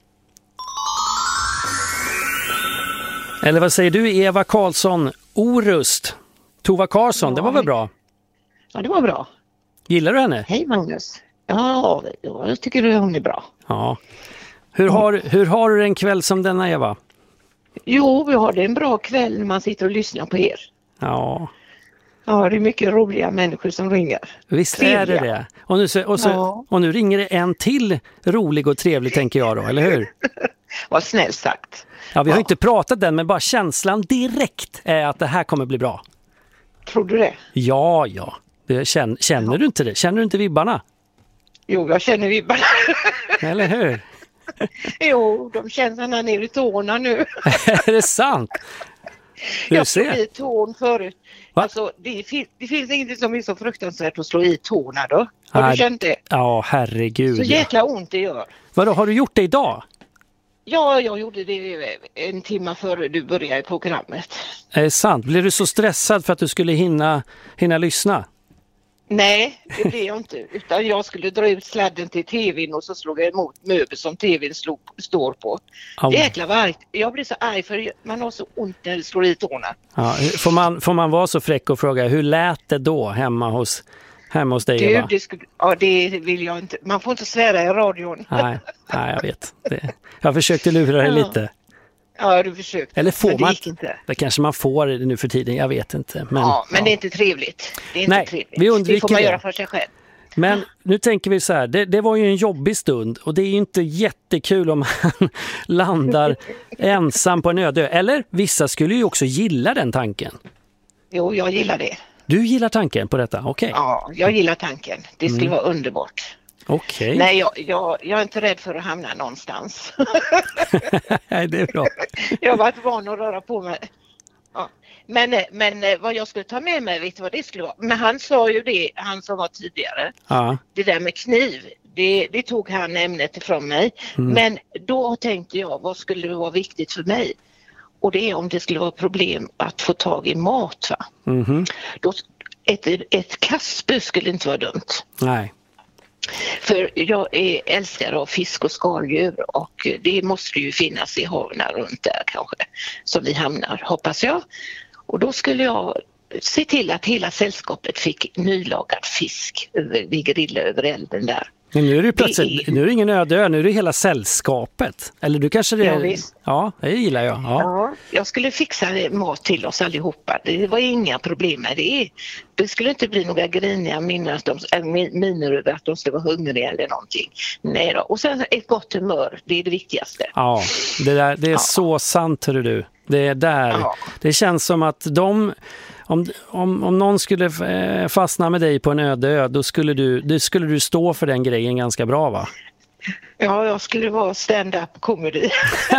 Eller vad säger du, Eva Karlsson, Orust? Tova Karlsson, ja, det var väl bra? Ja, det var bra. Gillar du henne? Hej Magnus. Ja, jag tycker hon är bra. Ja. Hur har, hur har du en kväll som denna, Eva? Jo, vi har det en bra kväll när man sitter och lyssnar på er. Ja. Ja, det är mycket roliga människor som ringer. Visst trevliga. Är det det. Och nu, så, och, så, ja. och nu ringer det en till rolig och trevlig, tänker jag då, eller hur? Vad snällt sagt. Ja, vi har ja. inte pratat den, men bara känslan direkt är att det här kommer bli bra. Tror du det? Ja, ja. Det, känner känner ja. du inte det? Känner du inte vibbarna? Jo, jag känner vibbarna. Eller hur? Jo, de känns här nere i tårna nu. Är det sant? Du jag ser. slog i tån förut. Alltså, det, fin- det finns inget som är så fruktansvärt att slå i tårna då. Har Nej. du känt det? Ja, herregud. Så jäkla ont det gör. Vadå, har du gjort det idag? Ja, jag gjorde det en timme före du började programmet. Är det sant? Blev du så stressad för att du skulle hinna, hinna lyssna? Nej, det blev jag inte. Utan jag skulle dra ut sladden till tvn och så slog jag emot möbel som tvn slog, står på. Oh. Jäkla varg. Jag blir så arg för man har så ont när det slår i tårna. Ja, får, man, får man vara så fräck och fråga, hur lät det då hemma hos, hemma hos dig? Du, Eva? det skulle, ja, det vill jag inte. Man får inte svära i radion. Nej, nej jag vet. Det, jag försökte lura dig Ja. lite. Ja, du försökte. Eller får men det man? gick inte. Det kanske man får nu för tiden, jag vet inte. Men, ja, men ja. det är inte trevligt. Det är inte Nej, trevligt. vi undviker det får man det. göra för sig själv. Men nu tänker vi så här, det, det var ju en jobbig stund och det är ju inte jättekul om man landar ensam på en öde ö. Eller vissa skulle ju också gilla den tanken. Jo, jag gillar det. Du gillar tanken på detta, okej. Okay. Ja, jag gillar tanken. Det skulle Mm. vara underbart. Okej. Okay. Nej, jag, jag, jag är inte rädd för att hamna någonstans. Nej, det är bra. Jag har varit van att röra på mig. Ja. Men, men vad jag skulle ta med mig, vet du vad det skulle vara? Men han sa ju det, han som var tidigare. Ja. Det där med kniv, det, det tog han ämnet ifrån mig. Mm. Men då tänkte jag, vad skulle det vara viktigt för mig? Och det är om det skulle vara problem att få tag i mat. Va? Mm-hmm. Då, ett, ett kastspö skulle inte vara dumt. Nej. För jag är älskare av fisk och skaldjur och det måste ju finnas i haven runt där kanske som vi hamnar, hoppas jag. Och då skulle jag se till att hela sällskapet fick nylagad fisk över, vid grilla över elden där. Men nu är det plötsligt, det är... nu är det ingen öde ö, nu är det hela sällskapet. Eller du kanske det är... Ja, visst. Ja, det gillar jag. Ja. Ja, jag skulle fixa mat till oss allihopa. Det var inga problem med det. Det skulle inte bli några griniga miner, att de, äh, miner över att de skulle vara hungriga eller någonting. Nej då. Och sen ett gott humör, det är det viktigaste. Ja, det, där, det är ja. så sant, hör du. Det är där. Ja. Det känns som att de... Om, om, om någon skulle fastna med dig på en öde ö, då skulle du, då skulle du stå för den grejen ganska bra, va? Ja, jag skulle vara stand-up comedy.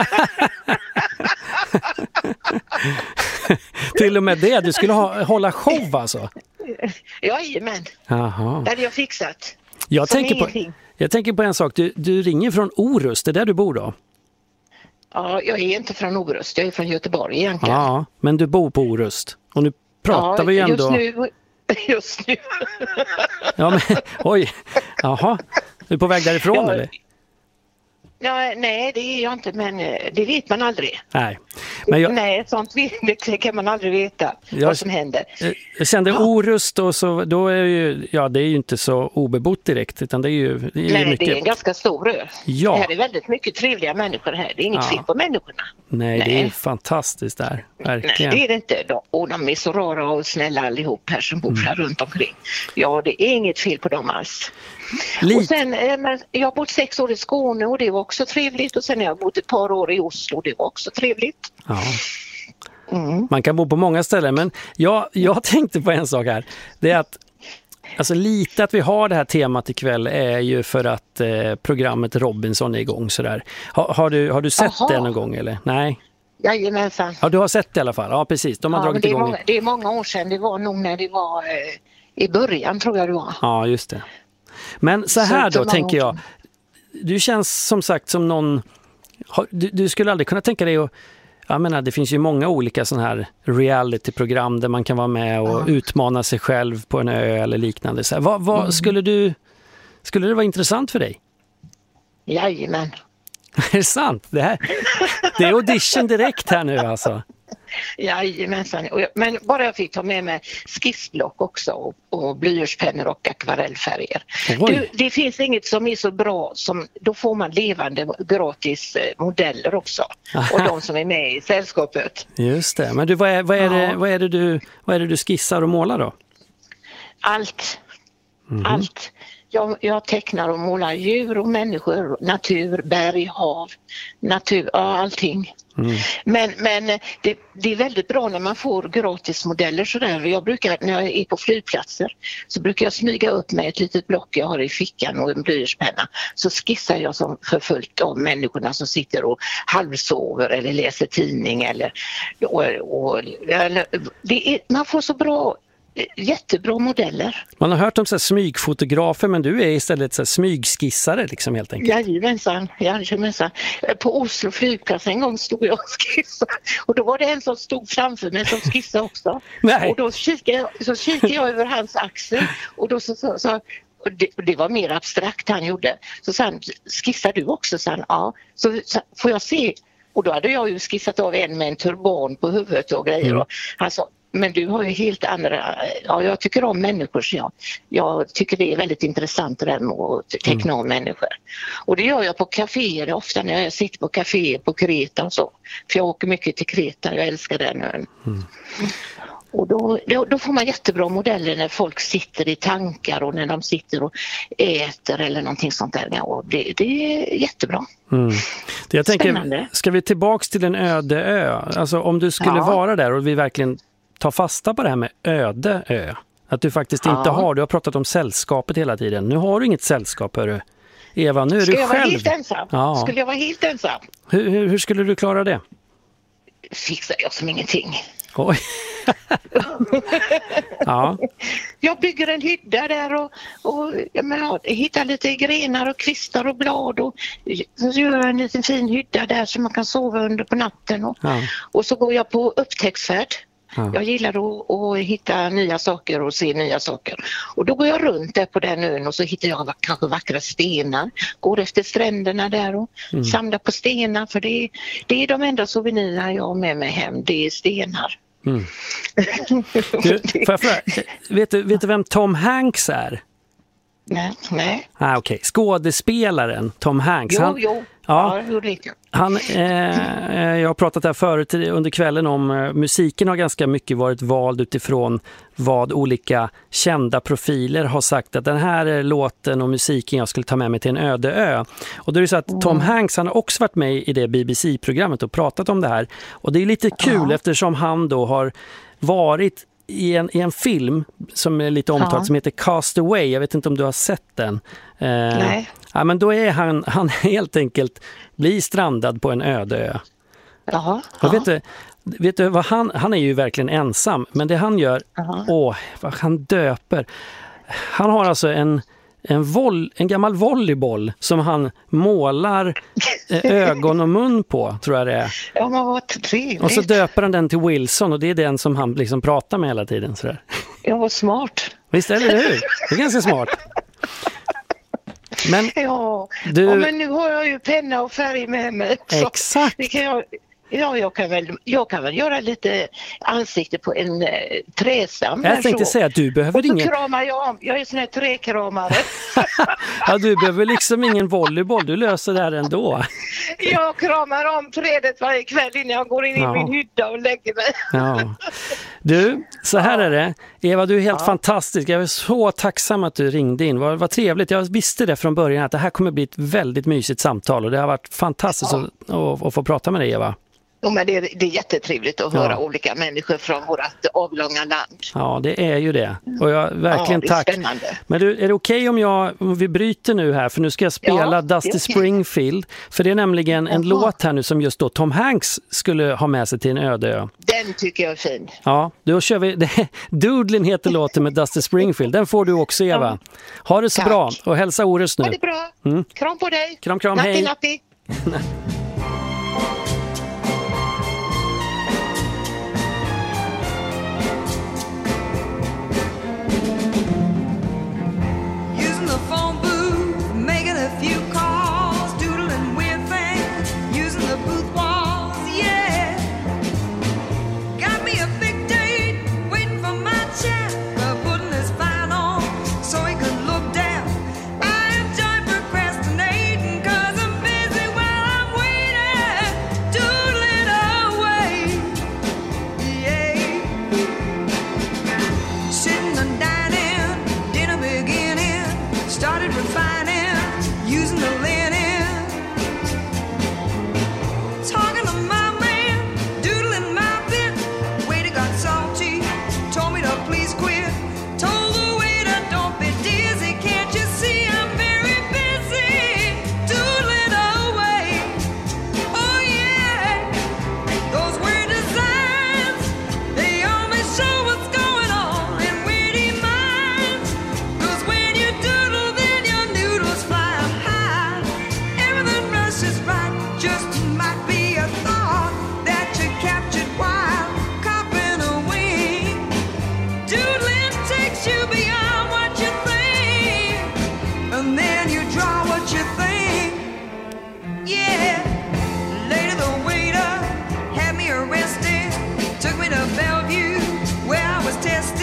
Till och med det, du skulle ha, hålla show alltså? Jajamän, Jaha. det hade jag fixat. Jag tänker, på, ingenting. jag tänker på en sak, du, du ringer från Orust, det är där du bor då? Ja, jag är inte från Orust, jag är från Göteborg egentligen. Ja, men du bor på Orust. Och nu pratar ja, vi ju ändå... just nu. Just nu. Ja, men oj. Jaha. Du är på väg därifrån, ja, eller? Ja, nej, det är jag inte, men det vet man aldrig. Nej. Men jag... Nej, sånt det kan man aldrig veta jag... vad som händer. Jag kände ja. Orust och så, då är ju, ja det är ju inte så obebott direkt, utan det är ju det är Nej, mycket... det är en ganska stor ö. Ja. Det här är väldigt mycket trevliga människor här, det är inget ja. fel på människorna. Nej, Nej, det är fantastiskt där, verkligen. Nej, det är det inte. Och de är så rara och snälla allihop här som bor här mm. runt omkring. Ja, det är inget fel på dem alls. Lite. Och sen, jag har bott sex år i Skåne och det var också trevligt. Och sen har jag bott ett par år i Oslo och det var också trevligt. Ja. Mm. Man kan bo på många ställen, men jag, jag tänkte på en sak här. Det är att alltså, lite att vi har det här temat ikväll är ju för att eh, programmet Robinson är igång sådär. Ha, har, du, har du sett Aha. det någon gång eller? Nej. Jajamensan. Ja, du har sett det i alla fall. Ja, precis. De har ja, dragit det, är igång. många, det är många år sedan. Det var nog när det var eh, i början tror jag det var. Ja, just det. Men så här så då tänker jag. Du känns som sagt som någon... Du, du skulle aldrig kunna tänka dig att... Jag menar, det finns ju många olika sådana här reality-program där man kan vara med och mm. utmana sig själv på en ö eller liknande. Så här, vad, vad mm. skulle du... Skulle det vara intressant för dig? Jajamän. Är det sant? Det, här, det är audition direkt här nu alltså. Jajamensan. Men bara jag fick ta med mig skissblock också och, och blyertspennor och akvarellfärger. Du, det finns inget som är så bra som, då får man levande gratis modeller också. Och de som är med i sällskapet. Just det. Men du, vad är, vad är, det, vad är, det, du, vad är det du skissar och målar då? Allt. Mm-hmm. Allt. Jag, jag tecknar och målar djur och människor, natur, berg, hav, natur, ja, allting. Mm. Men, men det, det är väldigt bra när man får gratismodeller sådär. Jag brukar, när jag är på flygplatser, så brukar jag smyga upp med ett litet block jag har i fickan och en blyertspenna. Så skissar jag som för fullt av människorna som sitter och halvsover eller läser tidning. Eller, och, och, eller, det är, man får så bra... jättebra modeller. Man har hört om så här smygfotografer, men du är istället så här smygskissare liksom, helt enkelt. Jajamensan, jajamensan. På Oslo flygplats en gång stod jag och skissade och då var det en som stod framför mig som skissade också. Nej. Och då kikade jag, så kikade jag över hans axel och då så, så, så och det, det var mer abstrakt han gjorde. Så sen skissar du också, sen ja. Så, så får jag se, och då hade jag ju skissat av en med en turban på huvudet och grejer. Mm. Och han sa, men du har ju helt andra, ja, jag tycker om människor, så jag, jag tycker det är väldigt intressant det där med att teckna om mm. människor. Och det gör jag på kaféer ofta när jag sitter på kaféer på Kreta och så. För jag åker mycket till Kreta, jag älskar den ön. Mm. Och då, då, då får man jättebra modeller när folk sitter i tankar och när de sitter och äter eller någonting sånt där. Ja, det, det är jättebra. Mm. Det jag tänker, ska vi tillbaks till en öde ö? Alltså om du skulle ja. vara där och vi verkligen ta fasta på det här med öde ö. Att du faktiskt ja. inte har, du har pratat om sällskapet hela tiden. Nu har du inget sällskap, hörru. Eva, nu är Ska du jag själv. Vara helt ensam? Ja. Skulle jag vara helt ensam? Hur, hur, hur skulle du klara det? Fixar jag som ingenting. Oj. ja. Jag bygger en hydda där och, och jag menar, hittar lite grenar och kvistar och blad och så gör jag en liten fin hydda där så man kan sova under på natten. Och, ja. och så går jag på upptäcktsfärd. Ja. Jag gillar att, att hitta nya saker och se nya saker. Och då går jag runt där på den ön och så hittar jag kanske vackra stenar. Går efter stränderna där och mm. samlar på stenar. För det är, det är de enda souvenirer jag har med mig hem. Det är stenar. Mm. du, för, för, vet, du, vet du vem Tom Hanks är? Nej. nej. Ah, okej. Okay. Skådespelaren Tom Hanks. Jo, han, jo. Ja, ja, det vet jag. Han, eh, jag har pratat här förut under kvällen om eh, musiken har ganska mycket varit vald utifrån vad olika kända profiler har sagt att den här är låten och musiken jag skulle ta med mig till en öde ö. Och då är det så att mm. Tom Hanks, han har också varit med i det B B C-programmet och pratat om det här. Och det är lite kul ja. eftersom han då har varit I en, i en film som är lite omtalad ja. som heter Cast Away. Jag vet inte om du har sett den. Eh, Nej. Ja, men då är han, han helt enkelt blir strandad på en öde ö. Jaha. Och vet du, vet du vad han, han är ju verkligen ensam. Men det han gör, Jaha. åh, vad han döper. Han har alltså en, en, voll, en gammal volleyboll som han målar ögon och mun på, tror jag det är. Ja, men vad trevligt. Och så döper han den till Wilson och det är den som han liksom pratar med hela tiden. Sådär. Ja, vad smart. Visst är det hur? Det är ganska smart. Men, ja, du... ja, men nu har jag ju penna och färg med mig också. Exakt. Det kan jag... Ja, jag kan, väl, jag kan väl göra lite ansikte på en eh, träsam. Jag tänkte så. säga att du behöver och så ingen... kramar jag om. Jag är sån här träkramare. ja, du behöver liksom ingen volleyboll. Du löser det här ändå. Jag kramar om trädet varje kväll innan jag går in ja. i min hydda och lägger mig. ja. Du, så här är det. Eva, du är helt ja. fantastisk. Jag är så tacksam att du ringde in. Vad, vad trevligt. Jag visste det från början att det här kommer bli ett väldigt mysigt samtal. Och det har varit fantastiskt ja. att, att, att få prata med dig, Eva. Ja, men det, är, det är jättetrevligt att höra ja. olika människor från vårt avlånga land. Ja, det är ju det. Och jag verkligen ja, tack. Spännande. Men du, är det okej okay om, jag, om vi bryter nu här? För nu ska jag spela ja, Dusty okay. Springfield. För det är nämligen en Jaha. låt här nu som just då Tom Hanks skulle ha med sig till en öde ö. Den tycker jag är fin. Ja, då kör vi. Doodlin heter låten med Dusty Springfield. Den får du också, Eva. Ha det så tack. bra och hälsa Orust nu. Ha det bra. Mm. Kram på dig. Kram, kram, natti, hej. Natti. Well, I'm then you draw what you think. Yeah, later the waiter had me arrested, took me to Bellevue where I was tested.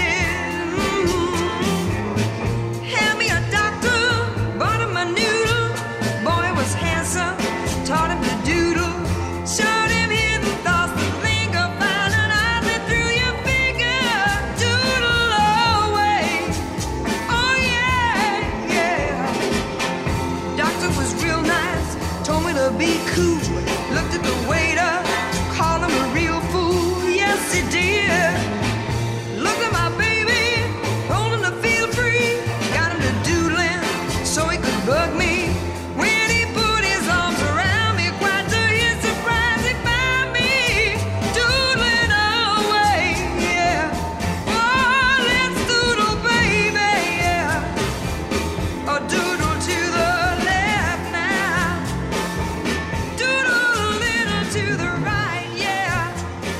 Mm-hmm. Had me a doctor, bought him a noodle. Boy was handsome, taught him to doodle. Showed him hidden thoughts that linger, found an eye through your finger. Doodle away. Oh yeah, yeah. Doctor was real nice, told me to be cool. Looked at the waiter, called him a real fool. Yes, he did. Looked at my baby, told him to feel free. Got him to doodling so he could bug me. When he put his arms around me, quite to his surprise, he found me doodling away. Yeah. Oh, let's doodle, baby. Yeah. Oh, doodle to the left now. Doodle a little to the right. Yeah.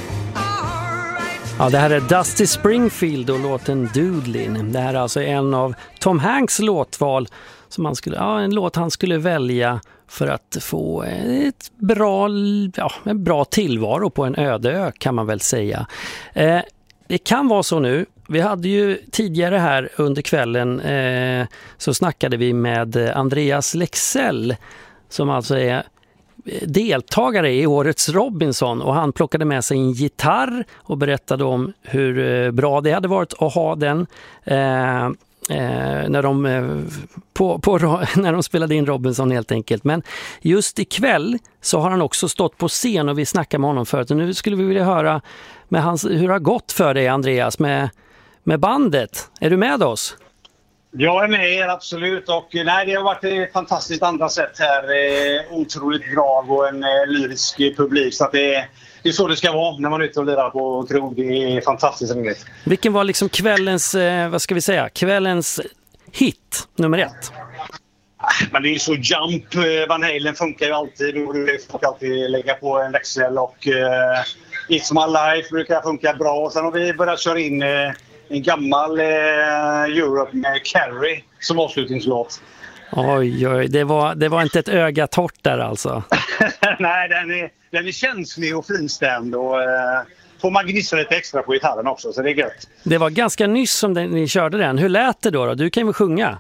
All right. Ja, det här är Dusty Springfield och låten Doodlin. Det här är alltså en av Tom Hanks låtval som han skulle, ja, en låt han skulle välja för att få ett bra, ja, en bra tillvaro på en öde ö kan man väl säga. Eh, det kan vara så nu. Vi hade ju tidigare här under kvällen eh, så snackade vi med Andreas Lexell som alltså är deltagare i årets Robinson, och han plockade med sig en gitarr och berättade om hur bra det hade varit att ha den eh, eh, när, de, eh, på, på, när de spelade in Robinson helt enkelt. Men just ikväll så har han också stått på scen och vi snackade med honom förut, och nu skulle vi vilja höra med hans, hur det har gått för dig, Andreas, med, med bandet. Är du med oss? Jag är med er, absolut. Och nej, det har varit ett fantastiskt andra sätt här. Eh, otroligt bra och en eh, lyrisk publik. Så att det, är, det är så det ska vara när man är ute och lirar på krog. Det är fantastiskt roligt. Vilken var liksom kvällens, eh, vad ska vi säga, kvällens hit nummer ett? Men det är så Jump. eh, Van Halen funkar ju alltid. Och du får alltid lägga på en växel. Och eh, It's My Life brukar funka bra. Och sen har vi börjat köra in Eh, en gammal eh, Europe med Carrie som avslutningslåt. Oj, oj, det var, det var inte ett öga torrt där alltså. Nej, den är, den är känslig och finstämd och eh, får man gnissa lite extra på gitarren också, så det är gött. Det var ganska nyss som den, ni körde den. Hur lät det då, då? Du kan ju sjunga.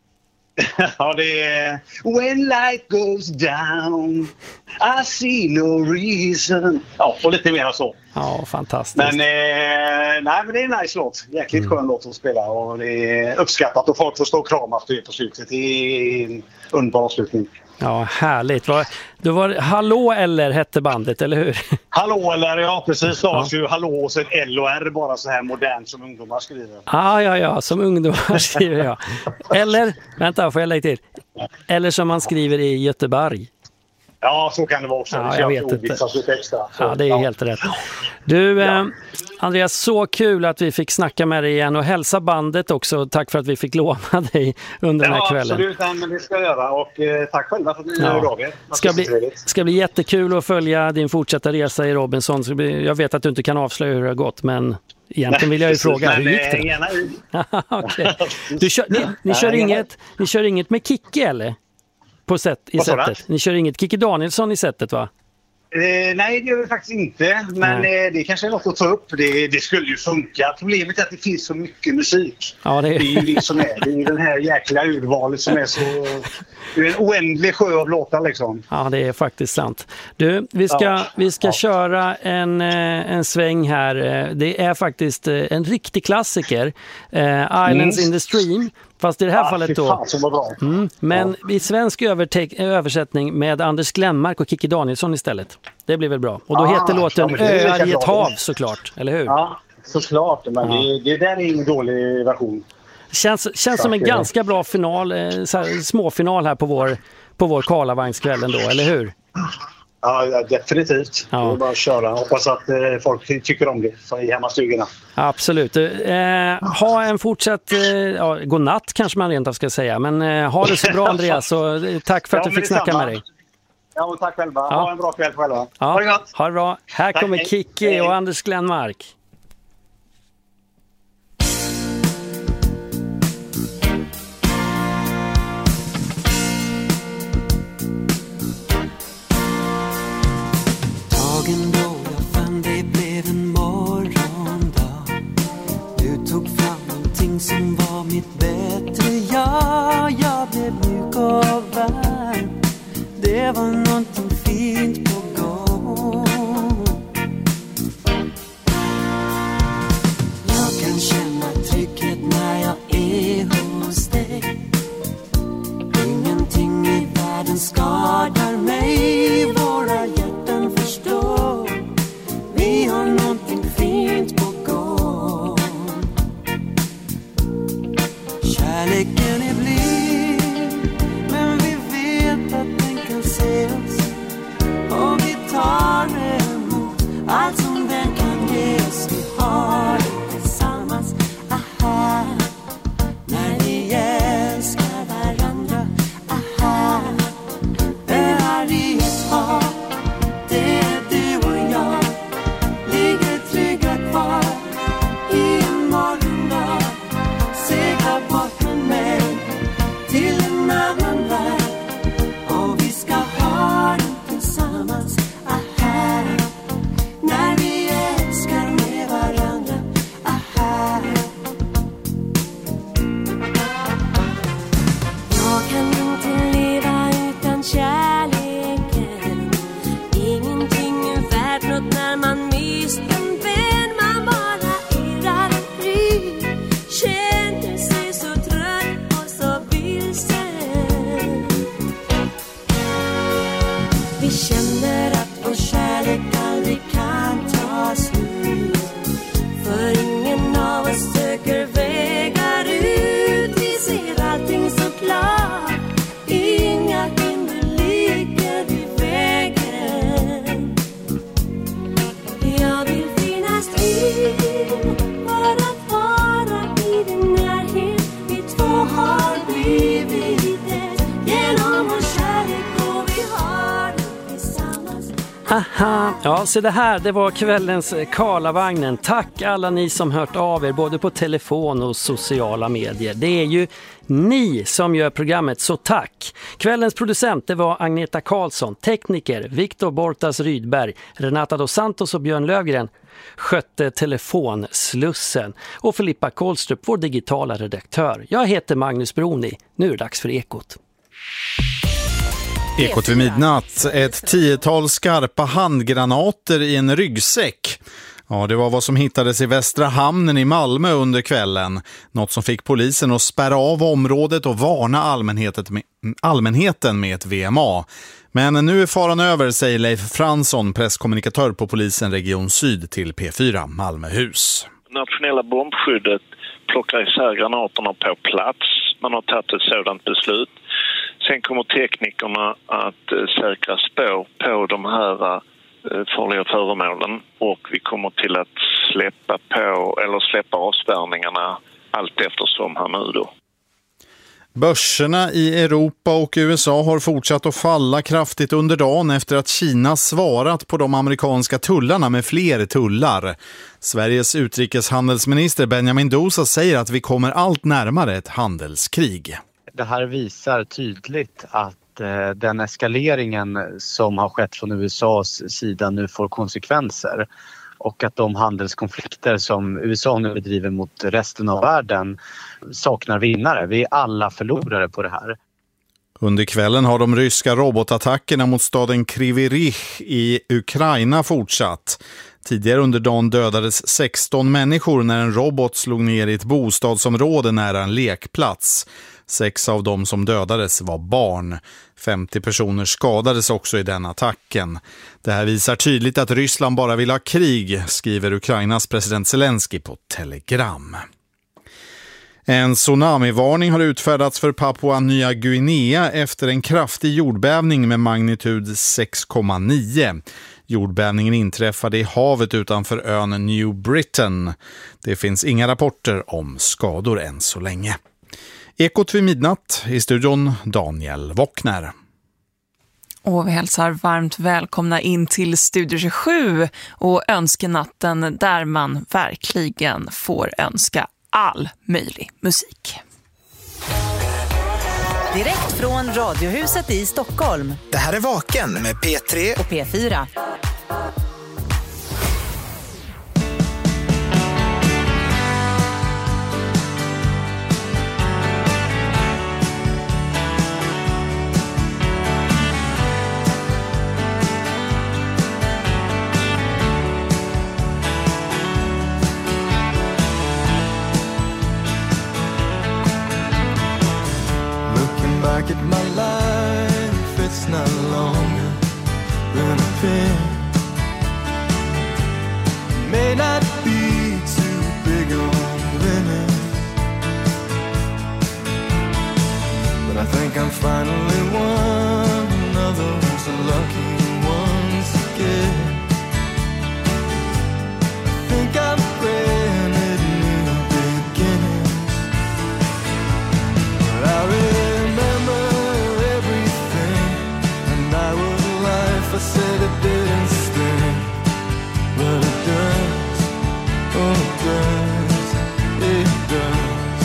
Ja, det är When light goes down I see no reason. Ja, och lite mer så. Ja, fantastiskt. Men, eh, nej, men det är en nice låt. Jäkligt skön mm. låt att spela. Och det är uppskattat. Och folk får stå och kramas på slutet. Det är en underbar avslutning. Ja, härligt. Det var Hallå eller hette bandet, eller hur? Hallå eller, ja precis. Ja. Ju Hallå och sen L och R, bara så här modernt som ungdomar skriver. Ah, ja, ja, som ungdomar skriver jag. Eller, vänta, får jag lägga till? Eller som man skriver i Göteborg. Ja, så kan det vara också. Ja, det jag vet inte. Extra. Ja, det är ja. helt rätt. Du, ja. eh, Andreas, så kul att vi fick snacka med dig igen och hälsa bandet också. Tack för att vi fick låna dig under ja, den här kvällen. Ja, absolut. Nej, men det ska jag göra. Och eh, tack själva för att ni ja. hörde av er. Ska bli, ska bli jättekul att följa din fortsatta resa i Robinson. Jag vet att du inte kan avslöja hur det har gått, men egentligen vill jag ju fråga, hur gick det? Okay. Du kör, ni, ni, kör inget, ni kör inget med Kicki, eller? På sätt, i sättet. Ni kör inget Kicki Danielsson i sättet, va? Eh, nej, det gör vi faktiskt inte. Men eh, det kanske är något att ta upp. Det, det skulle ju funka. Problemet är att det finns så mycket musik. Ja, det, är... det är ju det som är. Det är ju den här jäkla urvalet som är så... Det är en oändlig sjö av låtar liksom. Ja, det är faktiskt sant. Du, vi ska, ja. vi ska ja. köra en, en sväng här. Det är faktiskt en riktig klassiker. Uh, Islands mm. in the Stream. Fast i det här ja, fallet då... Fan, som var bra. Mm, men ja. i svensk övertek- översättning med Anders Glenmark och Kicki Danielsson istället. Det blir väl bra. Och då ah, heter låten ja, Öar i ett hav, såklart. Eller hur? Ja, såklart. Men ja. det, det där är ingen dålig version. Känns, känns som en ganska bra final, så här, småfinal här på vår, på vår Karlavagnskvällen då, eller hur? Ja, definitivt. Ja. Det är bara att köra. Hoppas att eh, folk tycker om det i hemmastugorna. Absolut. Eh, ha en fortsatt eh, ja, god natt kanske man rent av ska säga. Men eh, ha det så bra, Andreas. Så, eh, tack för att ja, du fick snacka samma. med dig. Ja, och tack själva. Ja. Ha en bra kväll själva. Ja. Ha det gott. Ha det bra. Här tack, kommer Kicki och Anders Glenmark. det var någonting fint på gång. Jag kan känna trygghet när jag är hos dig. Ingenting i världen skadar mig. Våra hjärtan förstår. Vi har någonting fint på gång. Kärleken är blind, men vi vet att den kan se oss. Och vi tar emot allt som den kan ge oss. Vi har det tillsammans, aha. När vi älskar varandra, aha. Det är i ett hav, det är du och jag. Ligger trygga kvar i en morgondag. Segla bort med mig till en annan värld. Och vi ska ha det tillsammans, aha. När vi älskar med varandra, aha. Jag kan inte leva utan kärleken. Ingenting är värt något när man mist en vän. Man bara irrar fri, känner sig så trött och så vilsen. Vi känner att vår kärlek aldrig kan ta slut. För ingen av oss söker vägar ut. Vi ser allting så klart. Inga hinder ligger i vägen. Jag vill finnas till för att vara i din närhet. Vi två har blivit ett genom vår kärlek. Och vi har det tillsammans. Aha, ja så det här det var kvällens Karlavagnen. Tack alla ni som hört av er både på telefon och sociala medier. Det är ju ni som gör programmet, så tack. Kvällens producent det var Agneta Karlsson, tekniker Viktor Bortas Rydberg, Renata dos Santos och Björn Lövgren skötte telefonslussen och Filippa Kohlstrup, vår digitala redaktör. Jag heter Magnus Broni. Nu är det dags för Ekot. Ekot vid midnatt, ett tiotal skarpa handgranater i en ryggsäck. Ja, det var vad som hittades i Västra hamnen i Malmö under kvällen. Något som fick polisen att spärra av området och varna allmänheten med, allmänheten med ett V M A. Men nu är faran över, säger Leif Fransson, presskommunikatör på polisen Region Syd till P fyra Malmöhus. Nationella bombskyddet plockar isär granaterna på plats. Man har tagit ett sådant beslut. Sen kommer teknikerna att säkra spår på de här farliga föremålen och vi kommer till att släppa på eller släppa avspärrningarna allt eftersom här nu då. Börserna i Europa och U S A har fortsatt att falla kraftigt under dagen efter att Kina svarat på de amerikanska tullarna med fler tullar. Sveriges utrikeshandelsminister Benjamin Dosa säger att vi kommer allt närmare ett handelskrig. Det här visar tydligt att eh, den eskaleringen som har skett från U S A:s sida nu får konsekvenser. Och att de handelskonflikter som U S A nu bedriver mot resten av världen saknar vinnare. Vi är alla förlorare på det här. Under kvällen har de ryska robotattackerna mot staden Kryvyi Rih i Ukraina fortsatt. Tidigare under dagen dödades sexton människor när en robot slog ner i ett bostadsområde nära en lekplats. Sex av dem som dödades var barn. femtio personer skadades också i den attacken. Det här visar tydligt att Ryssland bara vill ha krig, skriver Ukrainas president Zelensky på Telegram. En tsunamivarning har utfärdats för Papua Nya Guinea efter en kraftig jordbävning med magnitud sex komma nio. Jordbävningen inträffade i havet utanför ön New Britain. Det finns inga rapporter om skador än så länge. Ekot vid midnatt, i studion Daniel Wockner. Och vi hälsar varmt välkomna in till Studio tjugosju och önskenatten där man verkligen får önska all möjlig musik. Direkt från Radiohuset i Stockholm. Det här är Vaken med P tre och P fyra. that's not longer than a pin. May not be too big on limits, but I think I'm finally one of those lucky ones again. I think I'm granted new beginnings, but I remember everything, and I would lie if I said it didn't sting, but it does, oh it does, it does.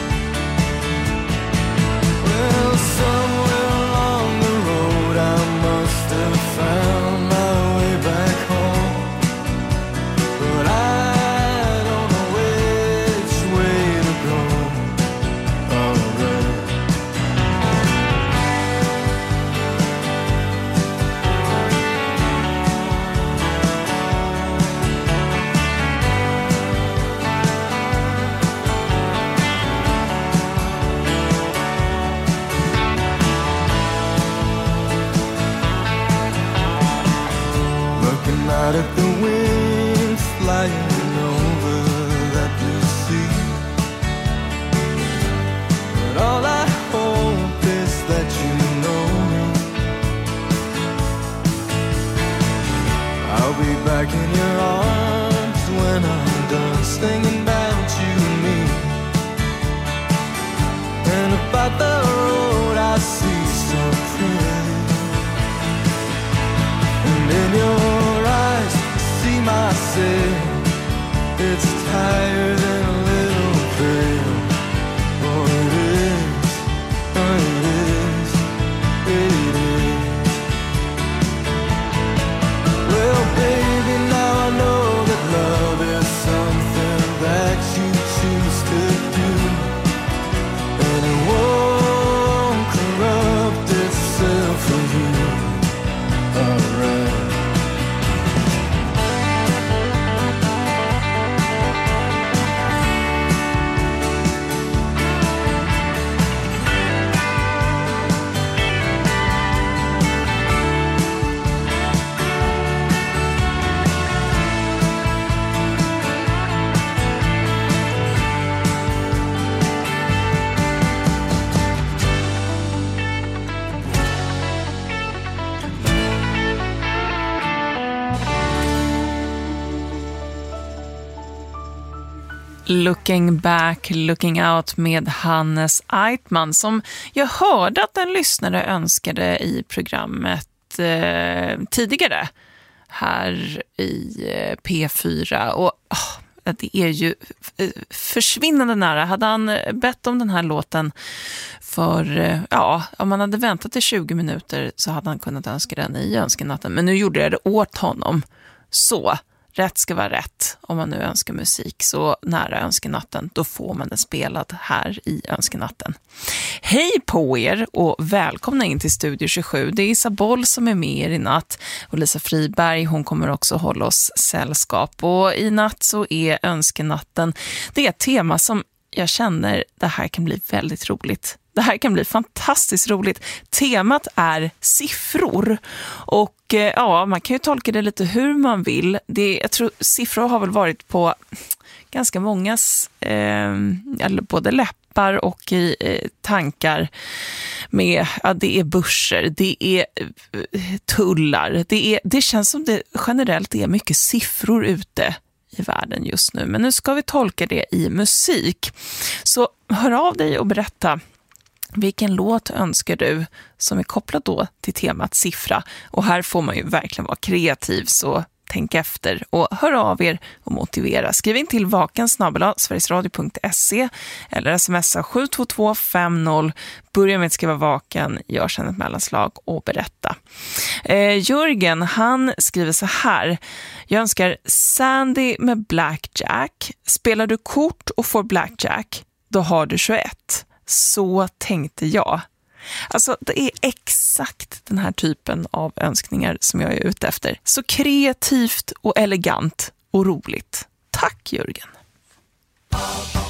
Well, somewhere along the road I must have found my way back home, but I don't know which way to go. Alright. Looking out at the wind flying over that blue sea, but all I hope is that you know me. I'll be back in your arms when I'm done singing about you and me, and about the road I see so pretty, and in your eyes see myself. It's tired and a little pale. Oh, it is, oh, it is, it is. Well, baby, now I know that love is something that you choose to do, and it won't corrupt itself for you. Alright. Looking back, looking out med Hannes Eitman, som jag hörde att en lyssnare önskade i programmet eh, tidigare här i eh, P fyra. Och oh, det är ju försvinnande nära. Hade han bett om den här låten för, eh, ja, om man hade väntat i tjugo minuter så hade han kunnat önska den i önskenatten. Men nu gjorde jag det åt honom. Så rätt ska vara rätt. Om man nu önskar musik så nära önskenatten, då får man den spelad här i önskenatten. Hej på er och välkomna in till Studio tjugosju. Det är Isa Boll som är med er i natt och Lisa Friberg, hon kommer också hålla oss sällskap. Och i natt så är önskenatten, det är ett tema som jag känner det här kan bli väldigt roligt. Det här kan bli fantastiskt roligt. Temat är siffror. Och ja, man kan ju tolka det lite hur man vill. Det, jag tror siffror har väl varit på ganska mångas eh, eller både läppar och i eh, tankar med, ja, det är börser, det är eh, tullar. Det, är, det känns som det generellt är mycket siffror ute i världen just nu. Men nu ska vi tolka det i musik. Så hör av dig och berätta. Vilken låt önskar du som är kopplad då till temat siffra? Och här får man ju verkligen vara kreativ, så tänk efter och hör av er och motivera. Skriv in till vaken snabel-a sverigesradio punkt se eller smsa sju två två fem noll. Börja med att skriva vaken, gör sedan ett mellanslag och berätta. Eh, Jörgen, han skriver så här. Jag önskar Sandy med Blackjack. Spelar du kort och får Blackjack, då har du tjugoett. Så tänkte jag. Alltså det är exakt den här typen av önskningar som jag är ute efter. Så kreativt och elegant och roligt. Tack Jörgen.